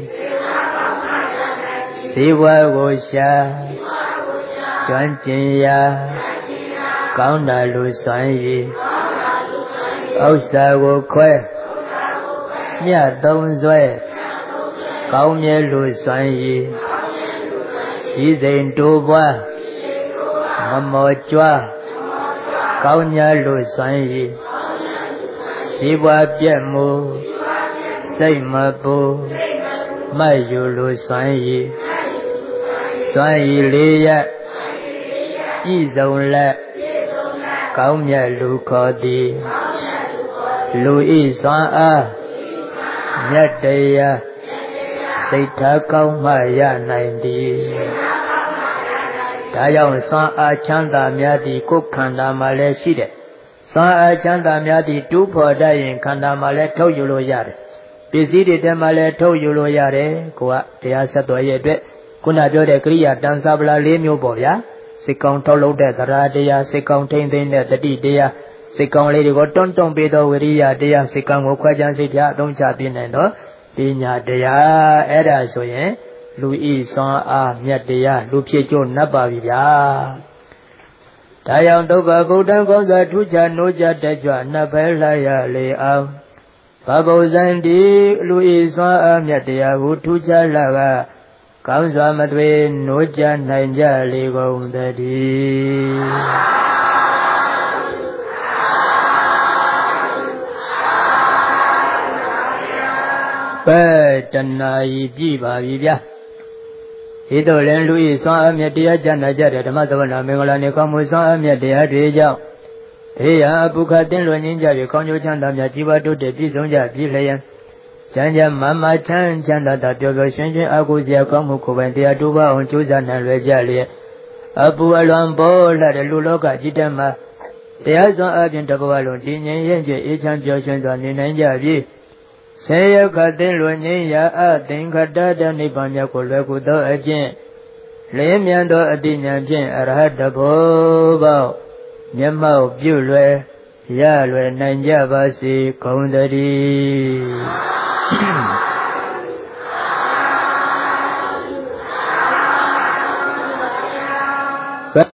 ဇေဝကိုရှာကျွမ်းကျင်ရာကောင်းတာလူစွမ်းရည်ဥစ္စာကိုခွဲမြတ်သုံးဆွဲကောင်းမြဲလူစွမ်းရည်စည်းစိမ်တိုးပွားမမောကြွားကောင်းညာလူစွမ်းရည်စီးပွားပြည့်မှုစိတ်မပူမတ်ယူလူစွမ်းရည်စွမ်းရည်လေးရပြည့်စုံလက်ကောင်းမြတ်လူခေါ်သည်လူဤစွမ်းအားမြတ်တရားစိတ်ထားကောင်းမှရနိုင်သည်ဒါကြောင့်စွမ်းအားချမ်းသာများသည့်ကိုယ်ခန္ဓာမှာလည်းရှိတယ်စွမ်းအားချမ်းသာများသည့်တူးဖော်တတ်ရင်ခန္ဓာမှာလည်းထုတ်ယူလို့ရတယ်ပစ္စည်းတွေထဲမှာလည်းထုတ်ယူလို့ရတယ်ကိုကတရားဆက်တော်ရဲ့အတွက်ခုနပြောတဲ့ကရိယာတန်ဆာပလာ၄မျိုးပေါ့ဗျာစိတ်ကောင်းထုတ်လုပ်တဲ့သရတရားစိတ်ကောင်းထိမ့်သိမ့်တဲ့တတိတရားစိတ်ကောင်းလေးတွေကိုတွန်းတွန်းပေးသောဝိရိယတရားစိတ်ကောင်းကိုခွဲခြားစိတ်ဖြာအသုံးချပြနိုင်တော့ပညာတရားအဲ့ဒါဆိုရင်လူဤစွမ်းအားမြတ်တရားလူဖြစ်ကြနတ်ပါပြီဗျာဒါကြောင့်ဒုက္ခဗုဒ္ဓံကောင်းစွာထူးခြားနိုးကြတတ်ကြွနတ်ပဲလှရလေအောင်ဘဘုဇန်ဒီလူဤစွမ်းအားမြတ်တရားကိုထူးခြားလာကကောင်းစွာမသွေနိုးကြနိုင်ကြလေကုန်သတည်းပဲတဏှာဤပြည့်ပါပြီဗျာဤသို့လည်းလူဤစွမ်းအားမြတ်တရားကျမ်းနာကြတဲ့ဓမ္မသဘောနာမင်္ဂလာနေကောင်းမှုစွမ်းအားမြတ်တရားတွေကြောင့်ဘေးရာပုခတင်းလွန်ငင်းကြပြီးကောင်းကျိုးချမ်းသာများကြီးပွားတိုးတက်ပြည့်စုံကြပြီလျက်ကျမ်းကျမ်းမာမာချမ်းချမ်းသာသာပျော်ပျော်ရွှင်ရွှင်အားကိုးစရာကောင်းမှုကိုယ်ပိုင်တရားတိုးပါအောင်ကြိုးစားနိုင်လွယ်ကြလျက်အပူအလွန်ပေါ်လာတဲ့လူလောကကြီးတည်းမှာတရားစွမ်းအားဖြင့်တဘဝလုံးတည်ငြိမ်ရဲ့ကျအေးချမ်းပျော်ရွှင်စွာနေနိုင်ကြပြီဆေယခသိလွန်ငင်းရာအသင်္ခတတနိဗ္ဗာန်မြတ်ကိုလွယ်ကူသောအကျင့်လင်းမြန်သောအတိညာဖြင့်အရဟတဘောပေါမျက်မှောက်ပြုလွယ်ရလွယ်နိုင်ကြပါစေကုန်သတည်း